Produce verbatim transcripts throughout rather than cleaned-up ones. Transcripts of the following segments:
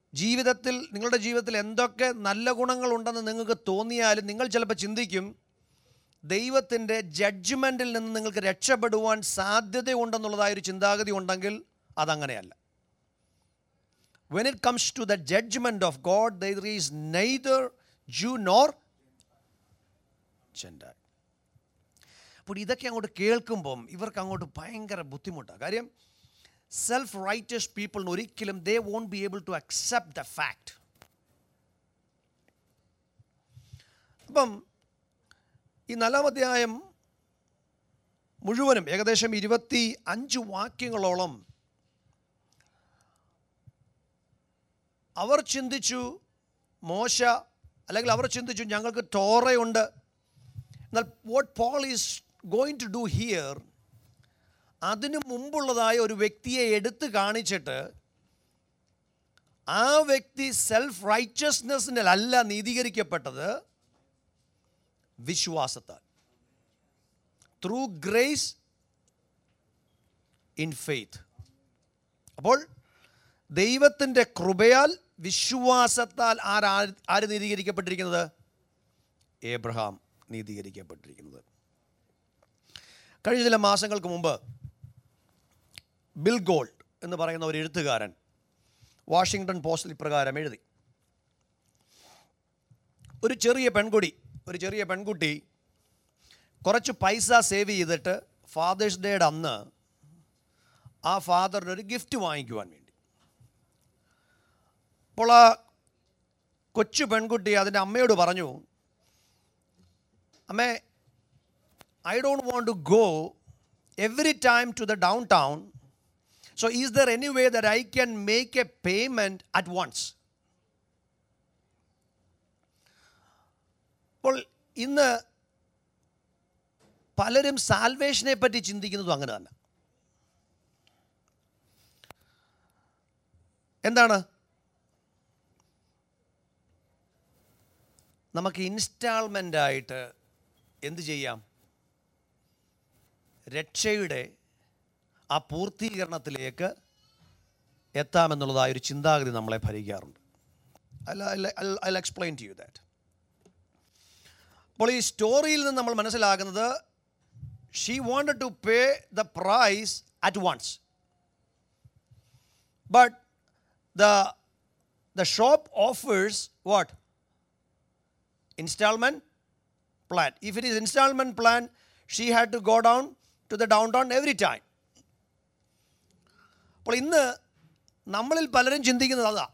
ജീവിതത്തിൽ, നിങ്ങളുടെ ജീവിതത്തിൽ എന്തൊക്കെ നല്ല ഗുണങ്ങളുണ്ടെന്ന് നിങ്ങൾക്ക് തോന്നിയാലും നിങ്ങൾ ചിലപ്പോൾ ചിന്തിക്കും, ദൈവത്തിൻ്റെ ജഡ്ജ്മെൻറ്റിൽ നിന്ന് നിങ്ങൾക്ക് രക്ഷപ്പെടുവാൻ സാധ്യതയുണ്ടെന്നുള്ളതായൊരു ചിന്താഗതി ഉണ്ടെങ്കിൽ അതങ്ങനെയല്ല. When it comes to the judgment of God, there is neither Jew nor Gentile. അപ്പോൾ ഇതൊക്കെ അങ്ങോട്ട് കേൾക്കുമ്പം ഇവർക്ക് അങ്ങോട്ട് ഭയങ്കര ബുദ്ധിമുട്ടാണ്. കാര്യം സെൽഫ് റൈറ്റസ് പീപ്പിളിന് ഒരിക്കലും they won't be able to accept the fact. അപ്പം ഈ നാലാം അധ്യായം മുഴുവനും ഏകദേശം ഇരുപത്തി അഞ്ച് വാക്യങ്ങളോളം അവർ ചിന്തിച്ചു, മോശ അല്ലെങ്കിൽ അവർ ചിന്തിച്ചു ഞങ്ങൾക്ക് ടോറയുണ്ട്. എന്നാൽ what Paul is going to do here, അതിനു മുമ്പുള്ളതായ ഒരു വ്യക്തിയെ എടുത്ത് കാണിച്ചിട്ട് ആ വ്യക്തി സെൽഫ് റൈറ്റസ്നെസ്സിനല്ല നീതീകരിക്കപ്പെട്ടത്, വിശ്വാസത്താൽ, ത്രൂ ഗ്രേസ് ഇൻ ഫെയ്ത്ത്. അപ്പോൾ ദൈവത്തിൻ്റെ കൃപയാൽ വിശ്വാസത്താൽ ആരാ ആര് നീതീകരിക്കപ്പെട്ടിരിക്കുന്നത്? ഏബ്രഹാം നീതീകരിക്കപ്പെട്ടിരിക്കുന്നത്. കഴിഞ്ഞ ചില മാസങ്ങൾക്ക് മുമ്പ് ബിൽ ഗോൾഡ് എന്ന് പറയുന്ന ഒരു എഴുത്തുകാരൻ വാഷിങ്ടൺ പോസ്റ്റിൽ ഇപ്രകാരം എഴുതി. ഒരു ചെറിയ പെൺകുട്ടി ഒരു ചെറിയ പെൺകുട്ടി കുറച്ച് പൈസ സേവ് ചെയ്തിട്ട് ഫാദേഴ്സ് ഡേയുടെ അന്ന് ആ ഫാദറിനൊരു ഗിഫ്റ്റ് വാങ്ങിക്കുവാൻ വേണ്ടി, അപ്പോൾ ആ കൊച്ചു പെൺകുട്ടി അതിൻ്റെ അമ്മയോട് പറഞ്ഞു, അമ്മേ, I don't want to go every time to the downtown, so is there any way that I can make a payment at once. അപ്പോൾ ഇന്ന് പലരും സാൽവേഷനെ പറ്റി ചിന്തിക്കുന്നതും അങ്ങനെ തന്നെ. എന്താണ്? നമുക്ക് ഇൻസ്റ്റാൾമെൻ്റായിട്ട് എന്ത് ചെയ്യാം? രക്ഷയുടെ ആ പൂർത്തീകരണത്തിലേക്ക് എത്താമെന്നുള്ളതായൊരു ചിന്താഗതി നമ്മളെ ഭരിക്കാറുണ്ട്. I will explain to you that. അപ്പോൾ ഈ സ്റ്റോറിയിൽ നിന്ന് നമ്മൾ മനസ്സിലാക്കുന്നത്, she wanted to pay the price at once, but the the shop offers what? Installment plan. If it is installment plan, she had to go down to the downtown every time. അപ്പോൾ ഇന്ന് നമ്മളിൽ പലരും ചിന്തിക്കുന്നത് അതാ,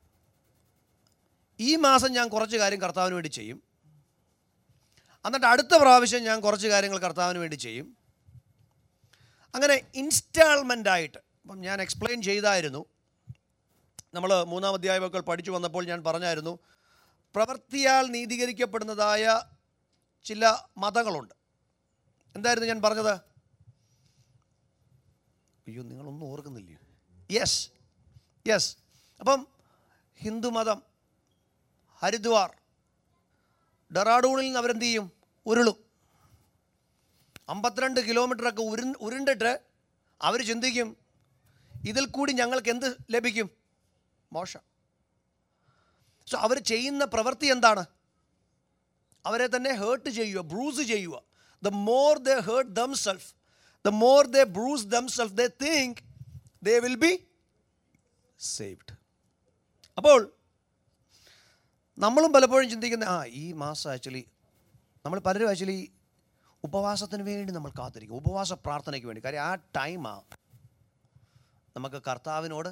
ഈ മാസം ഞാൻ കുറച്ച് കാര്യം കർത്താവിന് വേണ്ടി ചെയ്യും, എന്നിട്ട് അടുത്ത പ്രാവശ്യം ഞാൻ കുറച്ച് കാര്യങ്ങൾ കർത്താവിന് വേണ്ടി ചെയ്യും. അങ്ങനെ ഇൻസ്റ്റാൾമെൻ്റായിട്ട്. അപ്പം ഞാൻ എക്സ്പ്ലെയിൻ ചെയ്തായിരുന്നു, നമ്മൾ മൂന്നാം അധ്യായമൊക്കെ പഠിച്ചു വന്നപ്പോൾ ഞാൻ പറഞ്ഞായിരുന്നു, പ്രവൃത്തിയാൽ നീതീകരിക്കപ്പെടുന്നതായ ചില മതങ്ങളുണ്ട്. എന്തായിരുന്നു ഞാൻ പറഞ്ഞത്? അയ്യോ, നിങ്ങളൊന്നും ഓർക്കുന്നില്ലേ? യെസ് യെസ് അപ്പം ഹിന്ദുമതം, ഹരിദ്വാർ, ഡെറാഡൂണിൽ നിന്ന് അവരെന്ത് ചെയ്യും? ഉരുളും. അമ്പത്തിരണ്ട് കിലോമീറ്ററൊക്കെ ഉരു ഉരുണ്ടിട്ട് അവർ ചിന്തിക്കും, ഇതിൽ കൂടി ഞങ്ങൾക്ക് എന്ത് ലഭിക്കും? മോശം. സോ അവർ ചെയ്യുന്ന പ്രവൃത്തി എന്താണ്? അവരെ തന്നെ ഹേർട്ട് ചെയ്യുക, ബ്രൂസ് ചെയ്യുക. The more they hurt themselves, the more they bruise themselves, they think they will be saved. അപ്പോൾ നമ്മളും പലപ്പോഴും ചിന്തിക്കുന്ന, ആ ഈ മാസം ആക്ച്വലി നമ്മൾ പലരും ആക്ച്വലി ഉപവാസത്തിന് വേണ്ടി നമ്മൾ കാത്തിരിക്കും, ഉപവാസ പ്രാർത്ഥനയ്ക്ക് വേണ്ടി. കാര്യം ആ ടൈമാണ് നമുക്ക് കർത്താവിനോട്.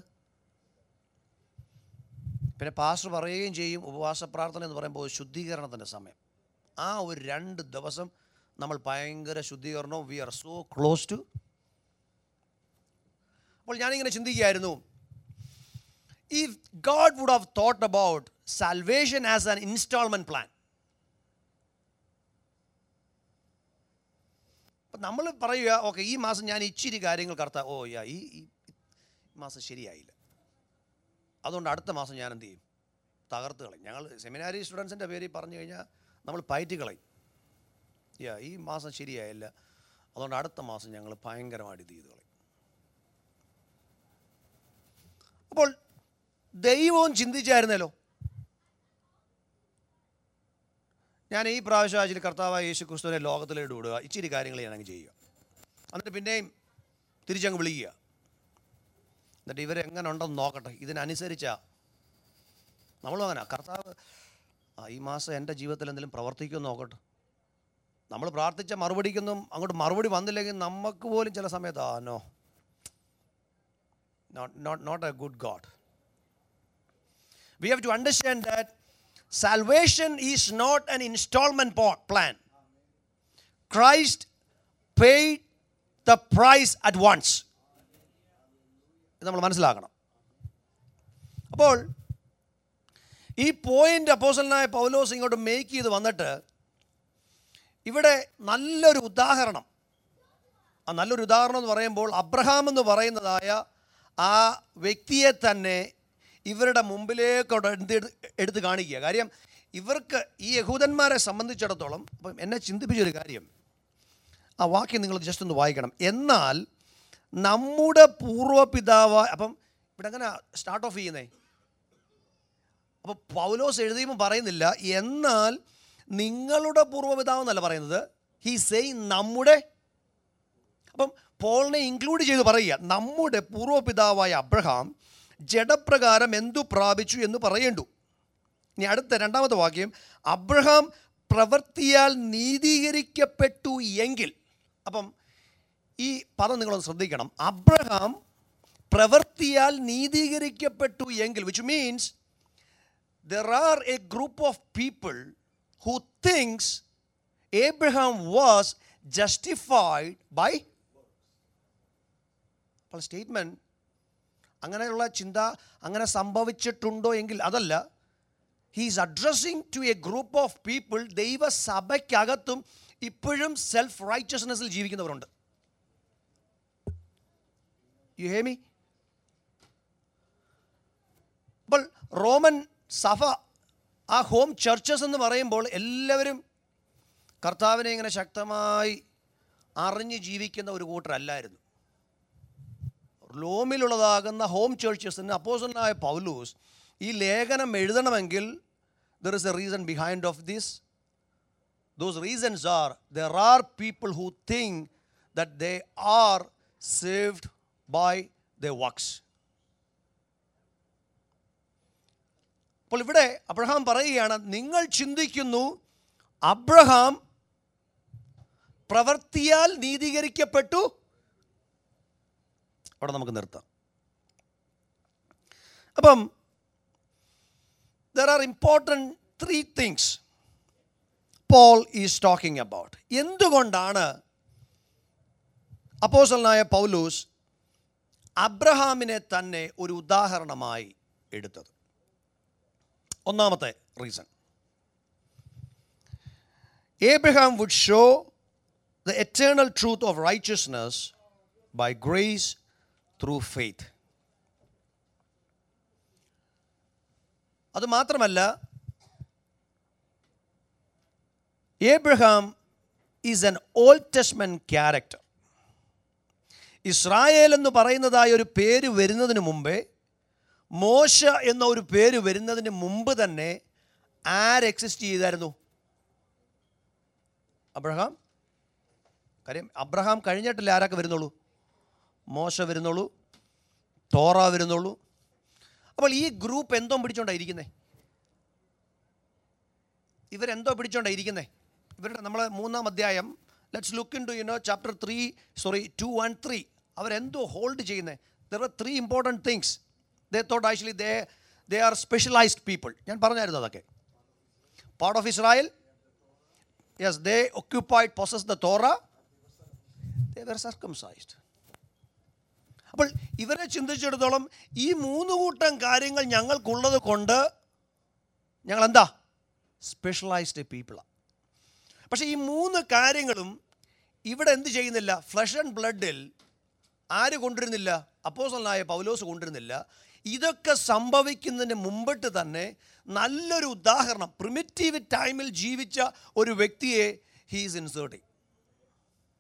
പിന്നെ പാസ്റ്റർ പറയുകയും ചെയ്യും, ഉപവാസ പ്രാർത്ഥന എന്ന് പറയുമ്പോൾ ശുദ്ധീകരണത്തിൻ്റെ സമയം. ആ ഒരു രണ്ട് ദിവസം നമ്മൾ ഭയങ്കര ശുദ്ധീകരണവും, we are so close to. അപ്പോൾ ഞാനിങ്ങനെ ചിന്തിക്കുകയായിരുന്നു, if God would have thought about salvation as an installment plan. അപ്പം നമ്മൾ പറയുക, ഓക്കെ ഈ മാസം ഞാൻ ഇച്ചിരി കാര്യങ്ങൾ കർത്താവ്, ഓ യാ ഈ ഈ മാസം ശരിയായില്ല, അതുകൊണ്ട് അടുത്ത മാസം ഞാൻ എന്ത് ചെയ്യും? തകർത്ത് കളയും. ഞങ്ങൾ സെമിനാരി സ്റ്റുഡൻസിൻ്റെ പേര് പറഞ്ഞു കഴിഞ്ഞാൽ നമ്മൾ പയറ്റി കളയും. യാ ഈ മാസം ശരിയായില്ല, അതുകൊണ്ട് അടുത്ത മാസം ഞങ്ങൾ ഭയങ്കരമായിട്ട് ഇത് ചെയ്ത് കളയും. അപ്പോൾ ദൈവവും ചിന്തിച്ചായിരുന്നല്ലോ. ഞാൻ ഈ പ്രാവശ്യം ആഴ്ചയിൽ കർത്താവായ യേശു ക്രിസ്തുവിനെ ലോകത്തിലേക്ക് വിടുക, ഇച്ചിരി കാര്യങ്ങൾ ഞാനങ്ങ് ചെയ്യുക, എന്നിട്ട് പിന്നെയും തിരിച്ചങ്ങ് വിളിക്കുക, എന്നിട്ട് ഇവരെങ്ങനെ ഉണ്ടെന്ന് നോക്കട്ടെ, ഇതിനനുസരിച്ചാ നമ്മളും അങ്ങനെ. കർത്താവ് ആ ഈ മാസം എൻ്റെ ജീവിതത്തിൽ എന്തെങ്കിലും പ്രവർത്തിക്കുമെന്ന് നോക്കട്ടെ. നമ്മൾ പ്രാർത്ഥിച്ച മറുപടിക്കൊന്നും അങ്ങോട്ട് മറുപടി വന്നില്ലെങ്കിൽ നമുക്ക് പോലും ചില സമയത്ത് ആ no not not not a good God. We have to understand that salvation is not an installment plan. Christ paid the price at once. ഇത് നമ്മൾ മനസ്സിലാക്കണം. അപ്പോൾ ഈ പോയിന്റ് അപ്പോസ്തലനായ പൗലോസ് ഇങ്ങോട്ട് മേക്ക് ചെയ്ത് വന്നിട്ട് ഇവിടെ നല്ലൊരു ഉദാഹരണം, ആ നല്ലൊരു ഉദാഹരണം എന്ന് പറയുമ്പോൾ അബ്രഹാം എന്ന് പറയുന്നതായ ആ വ്യക്തിയെ തന്നെ ഇവരുടെ മുമ്പിലേക്ക് എന്ത് എടുത്ത് കാണിക്കുക. കാര്യം ഇവർക്ക് ഈ യഹൂദന്മാരെ സംബന്ധിച്ചിടത്തോളം, അപ്പം എന്നെ ചിന്തിപ്പിച്ചൊരു കാര്യം, ആ വാക്യം നിങ്ങൾ ജസ്റ്റ് ഒന്ന് വായിക്കണം. എന്നാൽ നമ്മുടെ പൂർവ്വപിതാവ്, അപ്പം ഇവിടെ എങ്ങനെ സ്റ്റാർട്ട് ഓഫ് ചെയ്യുന്നേ? അപ്പോൾ പൗലോസ് എഴുതിയുമ്പോൾ പറയുന്നില്ല എന്നാൽ നിങ്ങളുടെ പൂർവ്വപിതാവ് എന്നല്ല പറയുന്നത്, ഹി സെയിങ് നമ്മുടെ. അപ്പം പോളിനെ ഇൻക്ലൂഡ് ചെയ്ത് പറയുക, നമ്മുടെ പൂർവ്വപിതാവായ അബ്രഹാം ജഡപ്രകാരം എന്തു പ്രാപിച്ചു എന്ന് പറയേണ്ടു. ഇനി അടുത്ത രണ്ടാമത്തെ വാക്യം, അബ്രഹാം പ്രവൃത്തിയാൽ നീതീകരിക്കപ്പെട്ടു എങ്കിൽ. അപ്പം ഈ പദം നിങ്ങളൊന്ന് ശ്രദ്ധിക്കണം. അബ്രഹാം പ്രവൃത്തിയാൽ നീതീകരിക്കപ്പെട്ടു എങ്കിൽ, which means there are a group of people who thinks Abraham was justified by. അപ്പോൾ സ്റ്റേറ്റ്മെൻറ്റ് അങ്ങനെയുള്ള ചിന്ത അങ്ങനെ സംഭവിച്ചിട്ടുണ്ടോ എങ്കിൽ അതല്ല. He is addressing to a group of people. ദൈവസഭയ്ക്കകത്തും ഇപ്പോഴും സെൽഫ് റൈച്ചസ്നെസ്സിൽ ജീവിക്കുന്നവരുണ്ട്. You hear me? അപ്പോൾ റോമൻ സഭ, ആ ഹോം ചർച്ചസ് എന്ന് പറയുമ്പോൾ എല്ലാവരും കർത്താവിനെ ഇങ്ങനെ ശക്തമായി അറിഞ്ഞ് ജീവിക്കുന്ന ഒരു കൂട്ടരല്ലായിരുന്നു. റോമിലുള്ളതാകുന്ന ഹോം ചർച്ചസിന് അപ്പോസ്തലനായ പൗലോസ് ഈ ലേഖനം എഴുതണമെങ്കിൽ there is a reason behind of this. Those reasons are there are people who think that they are saved by their works. അപ്പോൾ ഇവിടെ അബ്രഹാം പറയുകയാണ്, നിങ്ങൾ ചിന്തിക്കുന്നു അബ്രഹാം പ്രവൃത്തിയാൽ നീതീകരിക്കപ്പെട്ടു. അവിടെ നമുക്ക് നിർത്താം. അപ്പം there are important three things Paul is talking about. എന്തുകൊണ്ടാണ് അപ്പോസ്തലനായ പൗലോസ് അബ്രഹാമിനെ തന്നെ ഒരു ഉദാഹരണമായി എടുത്തത്? ഒന്നാമത്തെ reason, Abraham would show the eternal truth of righteousness by grace through faith. അത് മാത്രമല്ല, Abraham is an Old Testament character. Israel എന്ന് പറയുന്നതായ ഒരു പേര് വരുന്നതിന് മുമ്പേ, മോശ എന്ന ഒരു പേര് വരുന്നതിന് മുമ്പ് തന്നെ ആര് എക്സിസ്റ്റ് ചെയ്തായിരുന്നു? അബ്രഹാം. കാര്യം അബ്രഹാം കഴിഞ്ഞിട്ടില്ല ആരൊക്കെ വരുന്നുള്ളൂ? മോശ വരുന്നുള്ളൂ, തോറ വരുന്നുള്ളൂ. അപ്പോൾ ഈ ഗ്രൂപ്പ് എന്തോ പിടിച്ചോണ്ടായിരിക്കുന്നേ? ഇവരെന്തോ പിടിച്ചോണ്ടായിരിക്കുന്നേ? ഇവരുടെ നമ്മൾ മൂന്നാം അധ്യായം, let's look into you know chapter three sorry two and three. അവരെന്തോ ഹോൾഡ് ചെയ്യുന്നത്? There are three important things. They thought actually they they are specialised people. ഞാൻ പറഞ്ഞായിരുന്നു അതൊക്കെ. Part of Israel, yes, they occupied possess the Torah, they were circumcised. അപ്പോൾ ഇവരെ ചിന്തിച്ചിടത്തോളം ഈ മൂന്ന് കൂട്ടം കാര്യങ്ങൾ ഞങ്ങൾക്കുള്ളത് കൊണ്ട് ഞങ്ങൾ എന്താ? സ്പെഷ്യലൈസ്ഡ് പീപ്പിളാണ്. പക്ഷേ ഈ മൂന്ന് കാര്യങ്ങളും ഇവിടെ എന്ത് ചെയ്യുന്നില്ല? ഫ്ലഷ് ആൻഡ് ബ്ലഡിൽ ആര് കൊണ്ടിരുന്നില്ല? അപ്പോസ്തലനായ പൗലോസ് കൊണ്ടിരുന്നില്ല. ഇതൊക്കെ സംഭവിക്കുന്നതിന് മുമ്പിട്ട് തന്നെ നല്ലൊരു ഉദാഹരണം, പ്രിമിറ്റീവ് ടൈമിൽ ജീവിച്ച ഒരു വ്യക്തിയെ ഹീസ് ഇൻസേർട്ടിങ്.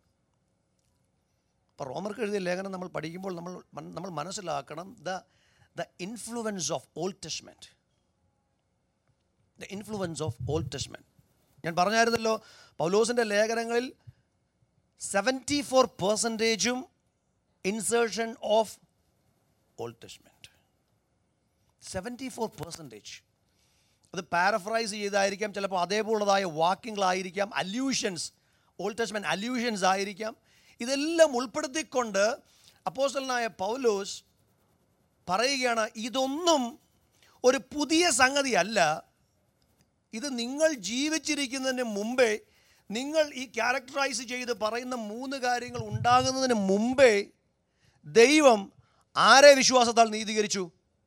അപ്പോൾ റോമർക്ക് എഴുതിയ ലേഖനം നമ്മൾ പഠിക്കുമ്പോൾ നമ്മൾ നമ്മൾ മനസ്സിലാക്കണം, the the influence of Old Testament. The influence of Old Testament. ഞാൻ പറഞ്ഞായിരുന്നല്ലോ, പൗലോസിൻ്റെ ലേഖനങ്ങളിൽ സെവൻറ്റി ഫോർ പെർസെൻറ്റേജും insertion of Old Testament. Seventy four percentage. അത് പാരഫ്രൈസ് ചെയ്തായിരിക്കാം, ചിലപ്പോൾ അതേപോലുള്ളതായ വാക്യങ്ങളായിരിക്കാം, അല്യൂഷൻസ്, ഓൾഡ് ടെസ്റ്റ്മെൻറ്റ് അല്യൂഷൻസ് ആയിരിക്കാം. ഇതെല്ലാം ഉൾപ്പെടുത്തിക്കൊണ്ട് അപ്പോസ്തലനായ പൗലോസ് പറയുകയാണ്, ഇതൊന്നും ഒരു പുതിയ സംഗതിയല്ല. ഇത് നിങ്ങൾ ജീവിച്ചിരിക്കുന്നതിന് മുമ്പേ, നിങ്ങൾ ഈ ക്യാരക്ടറൈസ് ചെയ്ത് പറയുന്ന മൂന്ന് കാര്യങ്ങൾ ഉണ്ടാകുന്നതിന് മുമ്പേ ദൈവം ആരെ വിശ്വാസത്താൽ നീതീകരിച്ചു?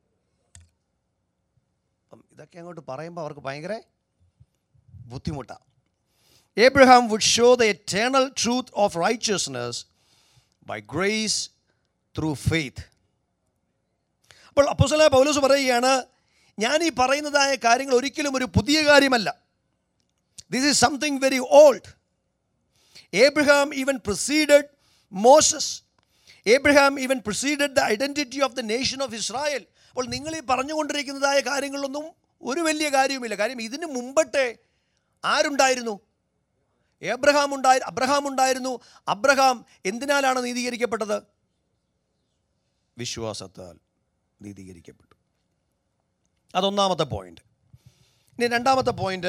അപ്പം ഇതൊക്കെ അങ്ങോട്ട് പറയുമ്പോൾ അവർക്ക് ഭയങ്കര ബുദ്ധിമുട്ടാണ്. Abraham would show the eternal truth of righteousness by grace through faith. അപ്പോൾ അപ്പോസ്തലനായ പൗലോസ് പറയുകയാണ്, ഞാൻ ഈ പറയുന്നതായ കാര്യങ്ങൾ ഒരിക്കലും ഒരു പുതിയ കാര്യമല്ല. This is something very old. Abraham even preceded Moses. Abraham even preceded the identity of the nation of Israel. അപ്പോൾ നിങ്ങൾ ഈ പറഞ്ഞുകൊണ്ടിരിക്കുന്നതായ കാര്യങ്ങളൊന്നും ഒരു വലിയ കാര്യവുമില്ല. കാര്യം ഇതിന് മുമ്പത്തെ ആരുണ്ടായിരുന്നു? എബ്രഹാം ഉണ്ടായി അബ്രഹാം ഉണ്ടായിരുന്നു. അബ്രഹാം എന്തിനാലാണ് നീതീകരിക്കപ്പെട്ടത്? വിശ്വാസത്താൽ നീതീകരിക്കപ്പെട്ടു. അതൊന്നാമത്തെ പോയിന്റ്. ഇനി രണ്ടാമത്തെ point,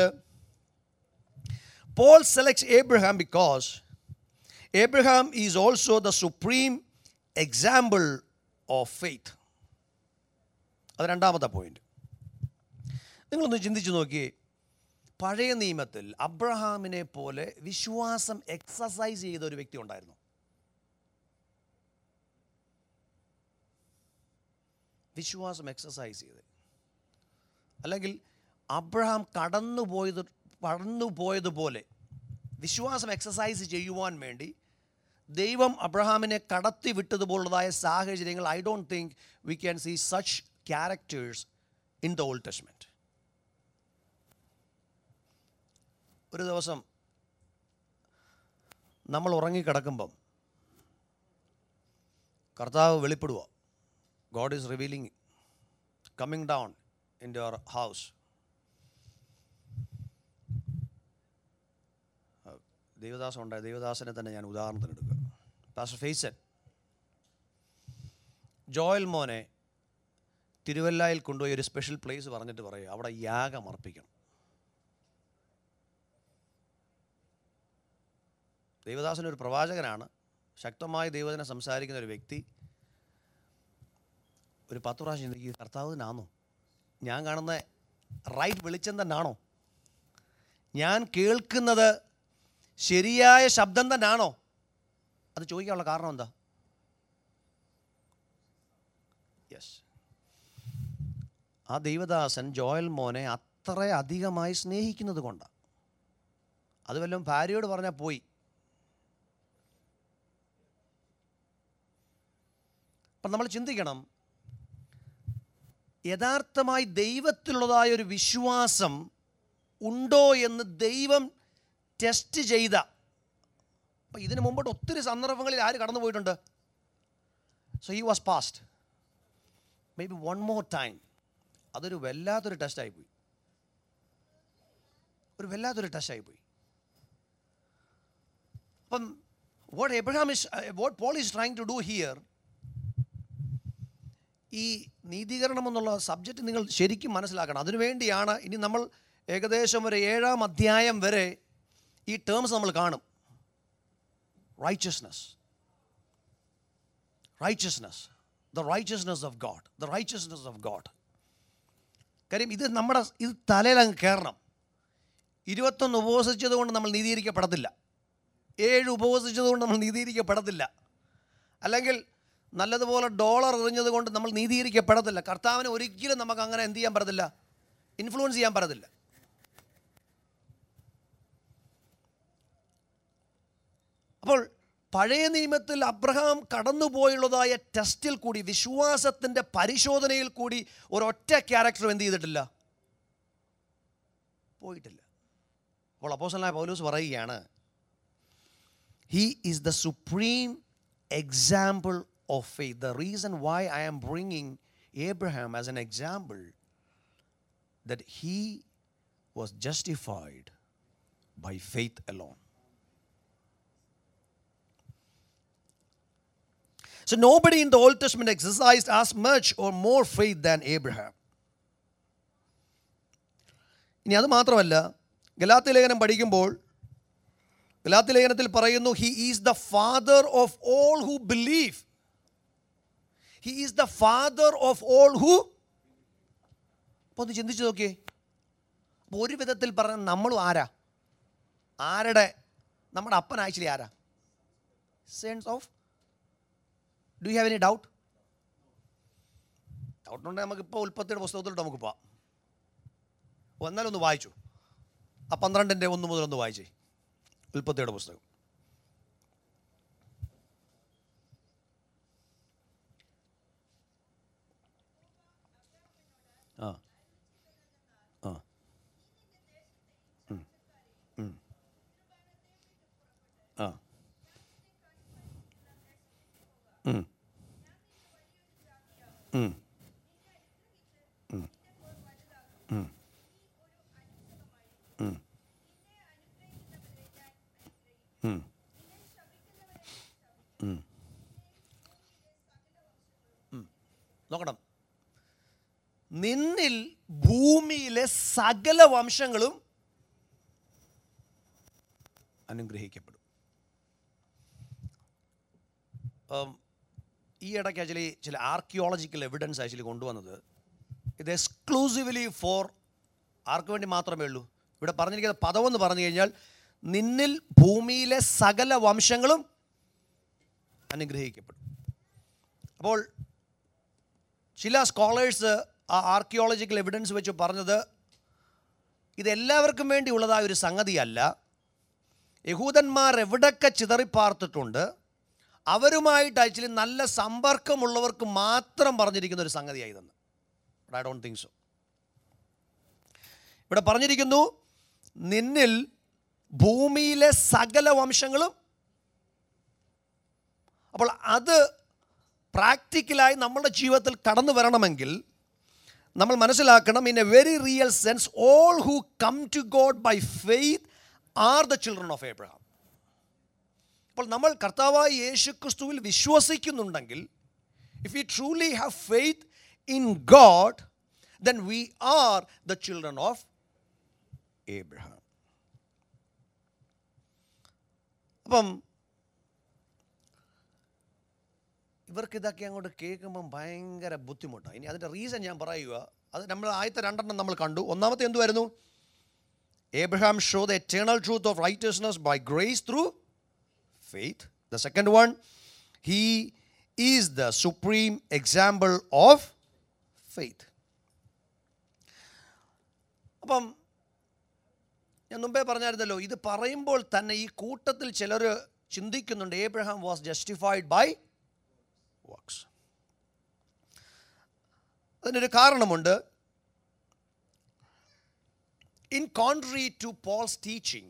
Paul selects Abraham because Abraham is also the supreme example of faith. അത് രണ്ടാമത്തെ പോയിന്റ്. നിങ്ങളൊന്ന് ചിന്തിച്ചു നോക്കിയേ, പഴയ നിയമത്തിൽ അബ്രഹാമിനെ പോലെ വിശ്വാസം എക്സസൈസ് ചെയ്ത ഒരു വ്യക്തി ഉണ്ടായിരുന്നു. വിശ്വാസം എക്സസൈസ് ചെയ്ത്, അല്ലെങ്കിൽ അബ്രഹാം കടന്നുപോയത് കടന്നുപോയതുപോലെ വിശ്വാസം എക്സസൈസ് ചെയ്യുവാൻ വേണ്ടി ദൈവം അബ്രഹാമിനെ കടത്തി വിട്ടതുപോലുള്ളതായ സാഹചര്യങ്ങൾ I don't think we can see such characters in the Old Testament. ഒരു ദിവസം നമ്മൾ ഉറങ്ങിക്കിടക്കുമ്പം കർത്താവ് വെളിപ്പെടുക. God is revealing, coming down in your house. ദേവദാസൻ ഉണ്ടായ ദേവദാസനെ തന്നെ ഞാൻ ഉദാഹരണത്തിന് എടുക്കുക. പാസ്റ്റർ ഫെയ്സൻ ജോയൽ മോനെ തിരുവല്ലയിൽ കൊണ്ടുപോയി ഒരു സ്പെഷ്യൽ പ്ലേസ് പറഞ്ഞിട്ട് പറയുക, അവിടെ യാഗം അർപ്പിക്കണം. ദേവദാസൻ ഒരു പ്രവാചകനാണ്, ശക്തമായി ദൈവത്തിനെ സംസാരിക്കുന്ന ഒരു വ്യക്തി. ഒരു പത്ത് പ്രാവശ്യം ചിന്തിക്കുക, കർത്താവിനാണോ ഞാൻ കാണുന്ന റൈറ്റ് വെളിച്ചം തന്നെയാണോ, ഞാൻ കേൾക്കുന്നത് ശരിയായ ശബ്ദം തന്നെയാണോ? അത് ചോദിക്കാനുള്ള കാരണം എന്താ? യെസ്, ആ ദൈവദാസൻ ജോയൽ മോനെ അത്ര അധികമായി സ്നേഹിക്കുന്നത് കൊണ്ടാണ്. അത് വല്ലതും ഭാര്യയോട് പറഞ്ഞാൽ പോയി. അപ്പം നമ്മൾ ചിന്തിക്കണം, യഥാർത്ഥമായി ദൈവത്തിലുള്ളതായ ഒരു വിശ്വാസം ഉണ്ടോ എന്ന് ദൈവം ടെസ്റ്റ് ചെയ്ത. അപ്പം ഇതിനു മുമ്പോട്ട് ഒത്തിരി സന്ദർഭങ്ങളിൽ ആര് കടന്നു പോയിട്ടുണ്ട്? So he was passed maybe one more time. അതൊരു വല്ലാത്തൊരു ടെസ്റ്റായിപ്പോയി, ഒരു വല്ലാത്തൊരു ടെസ്റ്റായിപ്പോയി. അപ്പം what Abraham is what Paul is trying to do here, ഈ നീതീകരണം എന്നുള്ള സബ്ജക്റ്റ് നിങ്ങൾ ശരിക്കും മനസ്സിലാക്കണം. അതിനുവേണ്ടിയാണ് ഇനി നമ്മൾ ഏകദേശം ഒരു ഏഴാം അധ്യായം വരെ ഈ ടേംസ് നമ്മൾ കാണും. Righteousness, righteousness, the righteousness of God, the righteousness of God. കാര്യം ഇത് നമ്മുടെ ഇത് തലയിലങ്ങ് കയറണം. ഇരുപത്തൊന്ന് ഉപവസിച്ചത് കൊണ്ട് നമ്മൾ നീതീകരിക്കപ്പെടത്തില്ല, ഏഴ് ഉപവസിച്ചത് കൊണ്ട് നമ്മൾ നീതീകരിക്കപ്പെടത്തില്ല, അല്ലെങ്കിൽ നല്ലതുപോലെ ഡോളർ എറിഞ്ഞത് കൊണ്ട് നമ്മൾ നീതീകരിക്കപ്പെടത്തില്ല. കർത്താവിനെ ഒരിക്കലും നമുക്ക് അങ്ങനെ എന്ത് ചെയ്യാൻ പറ്റത്തില്ല, ഇൻഫ്ലുവൻസ് ചെയ്യാൻ പറ്റത്തില്ല. അപ്പോൾ പഴയ നിയമത്തിൽ അബ്രഹാം കടന്നുപോയുള്ളതായ ടെസ്റ്റിൽ കൂടി, വിശ്വാസത്തിൻ്റെ പരിശോധനയിൽ കൂടി ഒരൊറ്റ ക്യാരക്ടർ എന്ത് ചെയ്തിട്ടില്ല, പോയിട്ടില്ല. അപ്പോൾ അപ്പോസ്തലനായ പൗലോസ് പറയുകയാണ്, he is the supreme example of faith. The reason why I am bringing Abraham as an example that he was justified by faith alone. So nobody in the Old Testament exercised as much or more faith than Abraham. ഇനി അത് മാത്രമല്ല, ഗലാത്യ ലേഖനം പഠിക്കുമ്പോൾ Galatia ലേഖനത്തിൽ പറയുന്നു, he is the father of all who believe. He is the father of all who. അപ്പോൾ ഒന്ന് ചിന്തിച്ച് നോക്കിയേ. അപ്പോൾ ഒരു വിധത്തിൽ പറഞ്ഞാൽ നമ്മളും ആരാ? ആരുടെ? നമ്മുടെ അപ്പൻ ആക്ച്വലി ആരാ? Sense of. Do you have any doubt? Doubt ഉണ്ടെങ്കിൽ നമുക്കിപ്പോൾ ഉൽപ്പത്തിയുടെ പുസ്തകത്തിലോട്ട് നമുക്ക് പോവാം. എന്നാലൊന്ന് വായിച്ചു, ആ പന്ത്രണ്ടിൻ്റെ ഒന്ന് മുതലൊന്ന് വായിച്ചേ, ഉൽപ്പത്തിയുടെ പുസ്തകം. ആ ആ ആ ഉം ഉം ഉം ഉം ഉം ഉം ഉം ഉം നോക്കണം. നിന്നിൽ ഭൂമിയിലെ സകല വംശങ്ങളും അനുഗ്രഹിക്കപ്പെടും. ഈ ഇടയ്ക്ക് ആക്ച്വലി ചില ആർക്കിയോളജിക്കൽ എവിഡൻസ് ആക്ച്വലി കൊണ്ടുവന്നത് ഇത് എക്സ്ക്ലൂസീവ്ലി ഫോർ ആർക്ക് വേണ്ടി മാത്രമേ ഉള്ളൂ. ഇവിടെ പറഞ്ഞിരിക്കുന്ന പദമെന്ന് പറഞ്ഞു കഴിഞ്ഞാൽ നിന്നിൽ ഭൂമിയിലെ സകല വംശങ്ങളും അനുഗ്രഹിക്കപ്പെടും. അപ്പോൾ ചില സ്കോളേഴ്സ് ആ ആർക്കിയോളജിക്കൽ എവിഡൻസ് വെച്ച് പറഞ്ഞത് ഇതെല്ലാവർക്കും വേണ്ടി ഉള്ളതായ ഒരു സംഗതിയല്ല. യഹൂദന്മാർ എവിടൊക്കെ ചിതറിപ്പാർത്തിട്ടുണ്ട് അവരുമായിട്ട് ആക്ച്വലി നല്ല സമ്പർക്കമുള്ളവർക്ക് മാത്രം പറഞ്ഞിരിക്കുന്ന ഒരു സംഗതിയായതെന്ന്. I don't think so. ഇവിടെ പറഞ്ഞിരിക്കുന്നു നിന്നിൽ ഭൂമിയിലെ സകല വംശങ്ങളും. അപ്പോൾ അത് പ്രാക്ടിക്കലായി നമ്മളുടെ ജീവിതത്തിൽ കടന്നു വരണമെങ്കിൽ നമ്മൾ മനസ്സിലാക്കണം, in a very real sense all who come to God by faith are the children of Abraham. അപ്പോൾ നമ്മൾ കർത്താവായ യേശു ക്രിസ്തുവിൽ വിശ്വസിക്കുന്നുണ്ടെങ്കിൽ, if we truly have faith in God, then we are the children of Abraham. അപ്പം ഇവർക്ക് ഇതൊക്കെ അങ്ങോട്ട് കേൾക്കുമ്പം ഭയങ്കര ബുദ്ധിമുട്ടാണ്. ഇനി അതിൻ്റെ റീസൺ ഞാൻ പറയുക. അത് നമ്മൾ ആദ്യത്തെ രണ്ടെണ്ണം നമ്മൾ കണ്ടു. ഒന്നാമത്തെ എന്തുവായിരുന്നു? Abraham showed the eternal truth of righteousness by grace through faith. The second one, he is the supreme example of faith. അപ്പം ഞാൻ മുമ്പേ പറഞ്ഞായിരുന്നല്ലോ, ഇത് പറയുമ്പോൾ തന്നെ ഈ കൂട്ടത്തിൽ ചിലർ ചിന്തിക്കുന്നുണ്ട് Abraham was justified by works. അതിനൊരു കാരണമുണ്ട്. In contrary to Paul's teaching,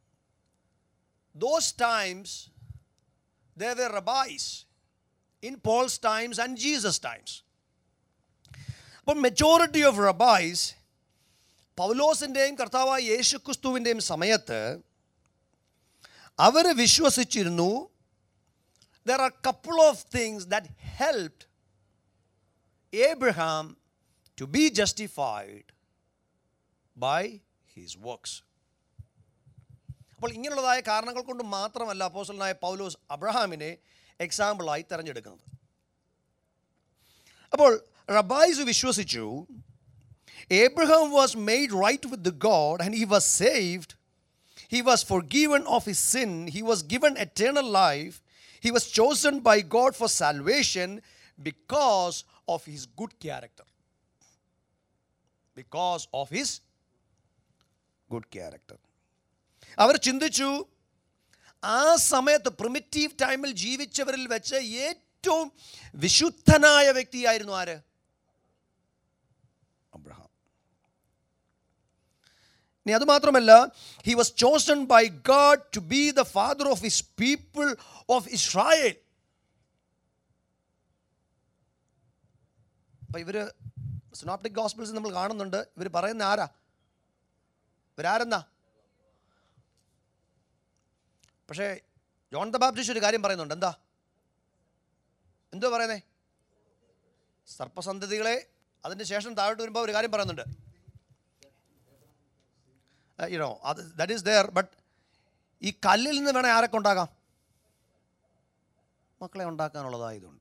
those times there were rabbis in Paul's times and Jesus' times. But majority of rabbis പൗലോസിൻ്റെയും കർത്താവായ യേശു ക്രിസ്തുവിൻ്റെയും സമയത്ത് അവർ വിശ്വസിച്ചിരുന്നു there are couple of things that helped Abraham to be justified by his works. അപ്പോൾ ഇങ്ങനെയുള്ളതായ കാരണങ്ങൾ കൊണ്ട് മാത്രമല്ല അപ്പോസ്തലനായ പൗലോസ് അബ്രഹാമിനെ എക്സാമ്പിളായി തിരഞ്ഞെടുക്കുന്നത്. അപ്പോൾ റബ്ബൈസ് വിശ്വസിച്ചു Abraham was made right with the God and he was saved. He was forgiven of his sin. He was given eternal life. He was chosen by God for salvation because of his good character. Because of his good character. അവർ ചിന്തിച്ചു ആ സമയത്ത് primitive ടൈമിൽ ജീവിച്ചവരിൽ വെച്ച് ഏറ്റവും വിശുദ്ധനായ വ്യക്തിയായിരുന്നു ആര്? Abraham. ഇനി അതുമാത്രമല്ല, he was chosen by God to be the father of his people of Israel. അപ്പം ഇവർ സിനോപ്റ്റിക് ഗോസ്പിൾസ് നമ്മൾ കാണുന്നുണ്ട്. ഇവർ പറയുന്ന ആരാ? ഇവരാരെന്നാ? പക്ഷേ ജോൺ ദ ബാപ്റ്റിസ്റ്റ് ഒരു കാര്യം പറയുന്നുണ്ട്. എന്താ എന്തോ പറയുന്നേ? സർപ്പസന്തതികളെ. അതിന് ശേഷം താഴോട്ട് വരുമ്പോൾ ഒരു കാര്യം പറയുന്നുണ്ട്. യുനോ അത് ദാറ്റ് ഈസ് ദെയർ. ബട്ട് ഈ കല്ലിൽ നിന്ന് വേണേൽ ആരൊക്കെ ഉണ്ടാകാം? മക്കളെ ഉണ്ടാക്കാനുള്ളതായതുകൊണ്ട്.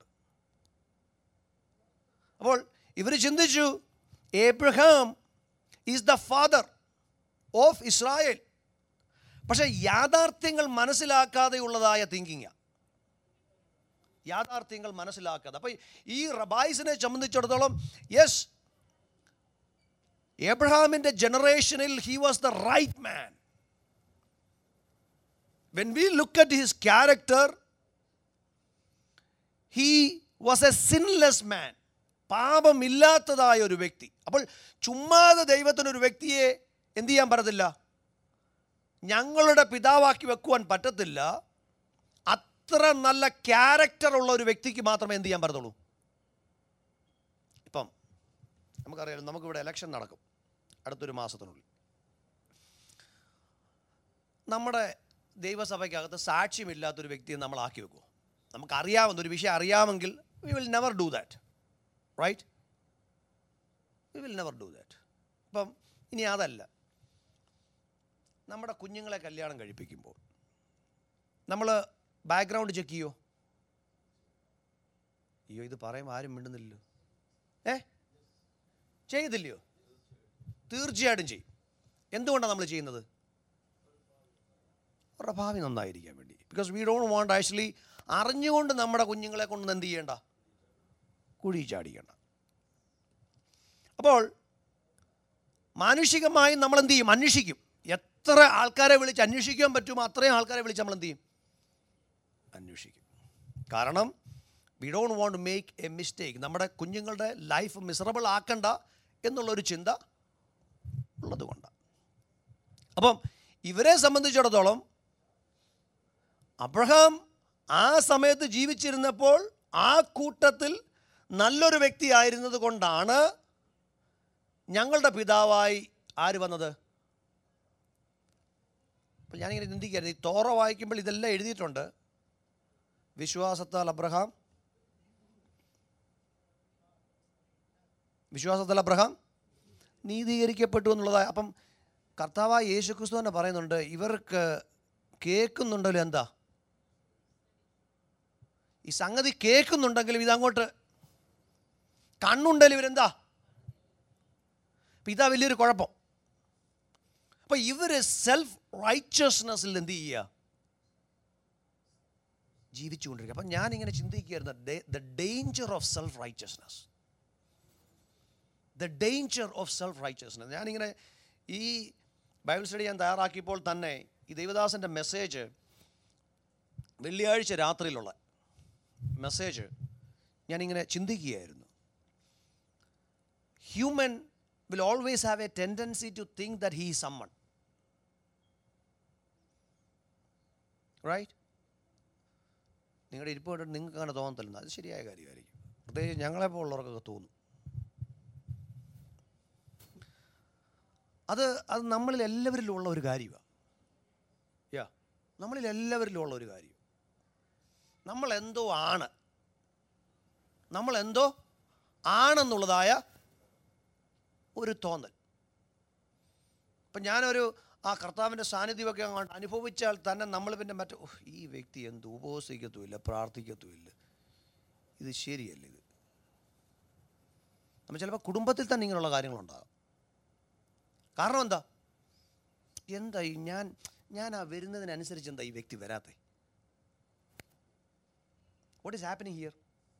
അപ്പോൾ ഇവർ ചിന്തിച്ചു Abraham is the father of Israel. പക്ഷേ യാഥാർത്ഥ്യങ്ങൾ മനസ്സിലാക്കാതെയുള്ളതായ തിങ്കിങ്ങാണ്. യാഥാർത്ഥ്യങ്ങൾ മനസ്സിലാക്കാതെ. അപ്പോൾ ഈ റബായിസിനെ സംബന്ധിച്ചിടത്തോളം യെസ്, ഏബ്രഹാമിൻ്റെ ജനറേഷനിൽ he was the right man. When we look at his character, he was a sinless man. പാപമില്ലാത്തതായ ഒരു വ്യക്തി. അപ്പോൾ ചുമ്മാതെ ദൈവത്തിനൊരു വ്യക്തിയെ എന്തു ചെയ്യാൻ പറ്റത്തില്ല, ഞങ്ങളുടെ പിതാവാക്കി വെക്കുവാൻ പറ്റത്തില്ല. അത്ര നല്ല ക്യാരക്ടറുള്ള ഒരു വ്യക്തിക്ക് മാത്രമേ എന്ത് ചെയ്യാൻ പറ്റത്തുള്ളൂ. ഇപ്പം നമുക്കറിയാം, നമുക്കിവിടെ ഇലക്ഷൻ നടക്കും അടുത്തൊരു മാസത്തിനുള്ളിൽ. നമ്മുടെ ദൈവസഭയ്ക്കകത്ത് സാക്ഷ്യമില്ലാത്തൊരു വ്യക്തിയെ നമ്മൾ ആക്കി വെക്കുമോ? നമുക്കറിയാവുന്ന ഒരു വിഷയം അറിയാമെങ്കിൽ we will never do that, right? We will never do that. ഇപ്പം ഇനി അതല്ല, നമ്മുടെ കുഞ്ഞുങ്ങളെ കല്യാണം കഴിപ്പിക്കുമ്പോൾ നമ്മൾ ബാക്ക്ഗ്രൗണ്ട് ചെക്ക് ചെയ്യോ? അയ്യോ, ഇത് പറയുമ്പോൾ ആരും മിണ്ടുന്നില്ലല്ലോ. ഏ ചെയ്തില്ലയോ? തീർച്ചയായിട്ടും ചെയ്യും. എന്തുകൊണ്ടാണ് നമ്മൾ ചെയ്യുന്നത്? അവരുടെ ഭാവി നന്നായിരിക്കാൻ വേണ്ടി. Because we don't want actually അറിഞ്ഞുകൊണ്ട് നമ്മുടെ കുഞ്ഞുങ്ങളെ കൊണ്ട് എന്ത് ചെയ്യേണ്ട, കുഴി ചാടിക്കേണ്ട. അപ്പോൾ മാനുഷികമായി നമ്മൾ എന്ത് ചെയ്യും? അന്വേഷിക്കും. എത്ര ആൾക്കാരെ വിളിച്ച് അന്വേഷിക്കാൻ പറ്റുമോ അത്രയും ആൾക്കാരെ വിളിച്ച് നമ്മൾ എന്ത് ചെയ്യും? അന്വേഷിക്കും. കാരണം we don't want to make a mistake. നമ്മുടെ കുഞ്ഞുങ്ങളുടെ ലൈഫ് മിസറബിൾ ആക്കണ്ട എന്നുള്ളൊരു ചിന്ത ഉള്ളത് കൊണ്ടാണ്. അപ്പം ഇവരെ സംബന്ധിച്ചിടത്തോളം അബ്രഹാം ആ സമയത്ത് ജീവിച്ചിരുന്നപ്പോൾ ആ കൂട്ടത്തിൽ നല്ലൊരു വ്യക്തി ആയിരുന്നത് കൊണ്ടാണ് ഞങ്ങളുടെ പിതാവായി ആര് വന്നത്. അപ്പോൾ ഞാനിങ്ങനെ ചിന്തിക്കായിരുന്നു, ഈ തോറ വായിക്കുമ്പോൾ ഇതെല്ലാം എഴുതിയിട്ടുണ്ട്. വിശ്വാസത്താൽ അബ്രഹാം വിശ്വാസത്താൽ അബ്രഹാം നീതീകരിക്കപ്പെട്ടു എന്നുള്ളതായ. അപ്പം കർത്താവായ യേശു ക്രിസ്തു തന്നെ പറയുന്നുണ്ട്, ഇവർക്ക് കേൾക്കുന്നുണ്ടല്ലോ, എന്താ ഈ സംഗതി കേൾക്കുന്നുണ്ടെങ്കിലും ഇതങ്ങോട്ട് കണ്ണുണ്ടെങ്കിലും ഇവരെന്താ. അപ്പം ഇതാ വലിയൊരു കുഴപ്പം. അപ്പം ഇവർ സെൽഫ് റൈച്ചസ്നെസ്സിൽ എന്ത് ചെയ്യുക, ജീവിച്ചുകൊണ്ടിരിക്കുക. അപ്പം ഞാനിങ്ങനെ ചിന്തിക്കുകയായിരുന്നു, the danger of self righteousness, the danger of self righteousness. ഞാനിങ്ങനെ ഈ ബൈബിൾ സ്റ്റഡി ഞാൻ തയ്യാറാക്കിയപ്പോൾ തന്നെ ഈ ദൈവദാസൻ്റെ മെസ്സേജ്, വെള്ളിയാഴ്ച രാത്രിയിലുള്ള മെസ്സേജ് ഞാനിങ്ങനെ ചിന്തിക്കുകയായിരുന്നു. Human will always have a tendency to think that he is someone, right? നിങ്ങളുടെ ഇരിപ്പ് കണ്ടിട്ട് നിങ്ങൾക്ക് അങ്ങനെ തോന്നത്തില്ല, അത് ശരിയായ കാര്യമായിരിക്കും. പ്രത്യേകിച്ച് ഞങ്ങളെപ്പോൾ ഉള്ളവർക്കൊക്കെ തോന്നും. അത് അത് നമ്മളിൽ എല്ലാവരിലും ഉള്ള ഒരു കാര്യമാണ്. യാ നമ്മളിൽ എല്ലാവരിലും ഉള്ള ഒരു കാര്യം. നമ്മളെന്തോ ആണ്, നമ്മളെന്തോ ആണെന്നുള്ളതായ ഒരു തോന്നൽ. ഇപ്പം ഞാനൊരു ആ കർത്താവിൻ്റെ സാന്നിധ്യമൊക്കെ അങ്ങോട്ട് അനുഭവിച്ചാൽ തന്നെ നമ്മൾ പിന്നെ മറ്റേ ഈ വ്യക്തി എന്ത് ഉപവസിക്കത്തുമില്ല, പ്രാർത്ഥിക്കത്തുമില്ല, ഇത് ശരിയല്ല. ഇത് നമ്മൾ ചിലപ്പോൾ കുടുംബത്തിൽ തന്നെ ഇങ്ങനെയുള്ള കാര്യങ്ങളുണ്ടാകും. കാരണം എന്താ എന്താ ഈ ഞാൻ ഞാൻ ആ വരുന്നതിനനുസരിച്ച് എന്താ ഈ വ്യക്തി വരാത്തെ? What is happening here?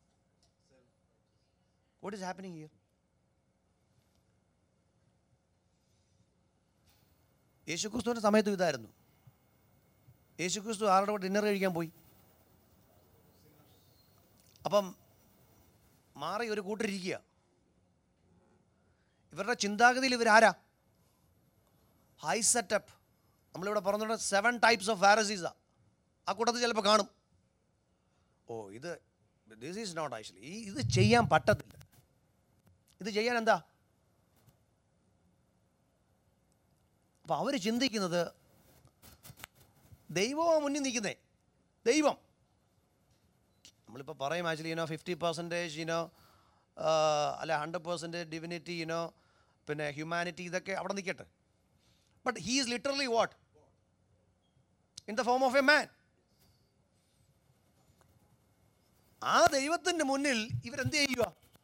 What is happening here? യേശുക്രിസ്തുവിൻ്റെ സമയത്തും ഇതായിരുന്നു. യേശുക്രിസ്തു ആരുടെ കൂടെ ഡിന്നർ കഴിക്കാൻ പോയി. അപ്പം മാറി ഒരു കൂട്ടരിയ്ക്കുക. ഇവരുടെ ചിന്താഗതിയിൽ ഇവരാരാ? High setup. നമ്മളിവിടെ പറഞ്ഞിട്ട് സെവൻ ടൈപ്സ് ഓഫ് ഫാരസീസാ. ആ കൂട്ടത്തിൽ ചിലപ്പോൾ കാണും, ഓ ഇത് ദിസ് ഈസ് നോട്ട് ആക്ച്വലി, ഈ ഇത് ചെയ്യാൻ പറ്റത്തില്ല, ഇത് ചെയ്യാൻ എന്താ? അപ്പോൾ അവർ ചിന്തിക്കുന്നത് ദൈവമാണ് മുന്നിൽ നിൽക്കുന്നേ. ദൈവം നമ്മളിപ്പോൾ പറയും actually you know fifty percentage you know അല്ല ഹൺഡ്രഡ് പെർസെൻറ്റേജ് ഡിവിനിറ്റി യുനോ പിന്നെ ഹ്യൂമാനിറ്റി ഇതൊക്കെ അവിടെ നിൽക്കട്ടെ. But he is literally what? In the form of a man. ആ ദൈവത്തിൻ്റെ മുന്നിൽ ഇവരെന്ത് ചെയ്യുക?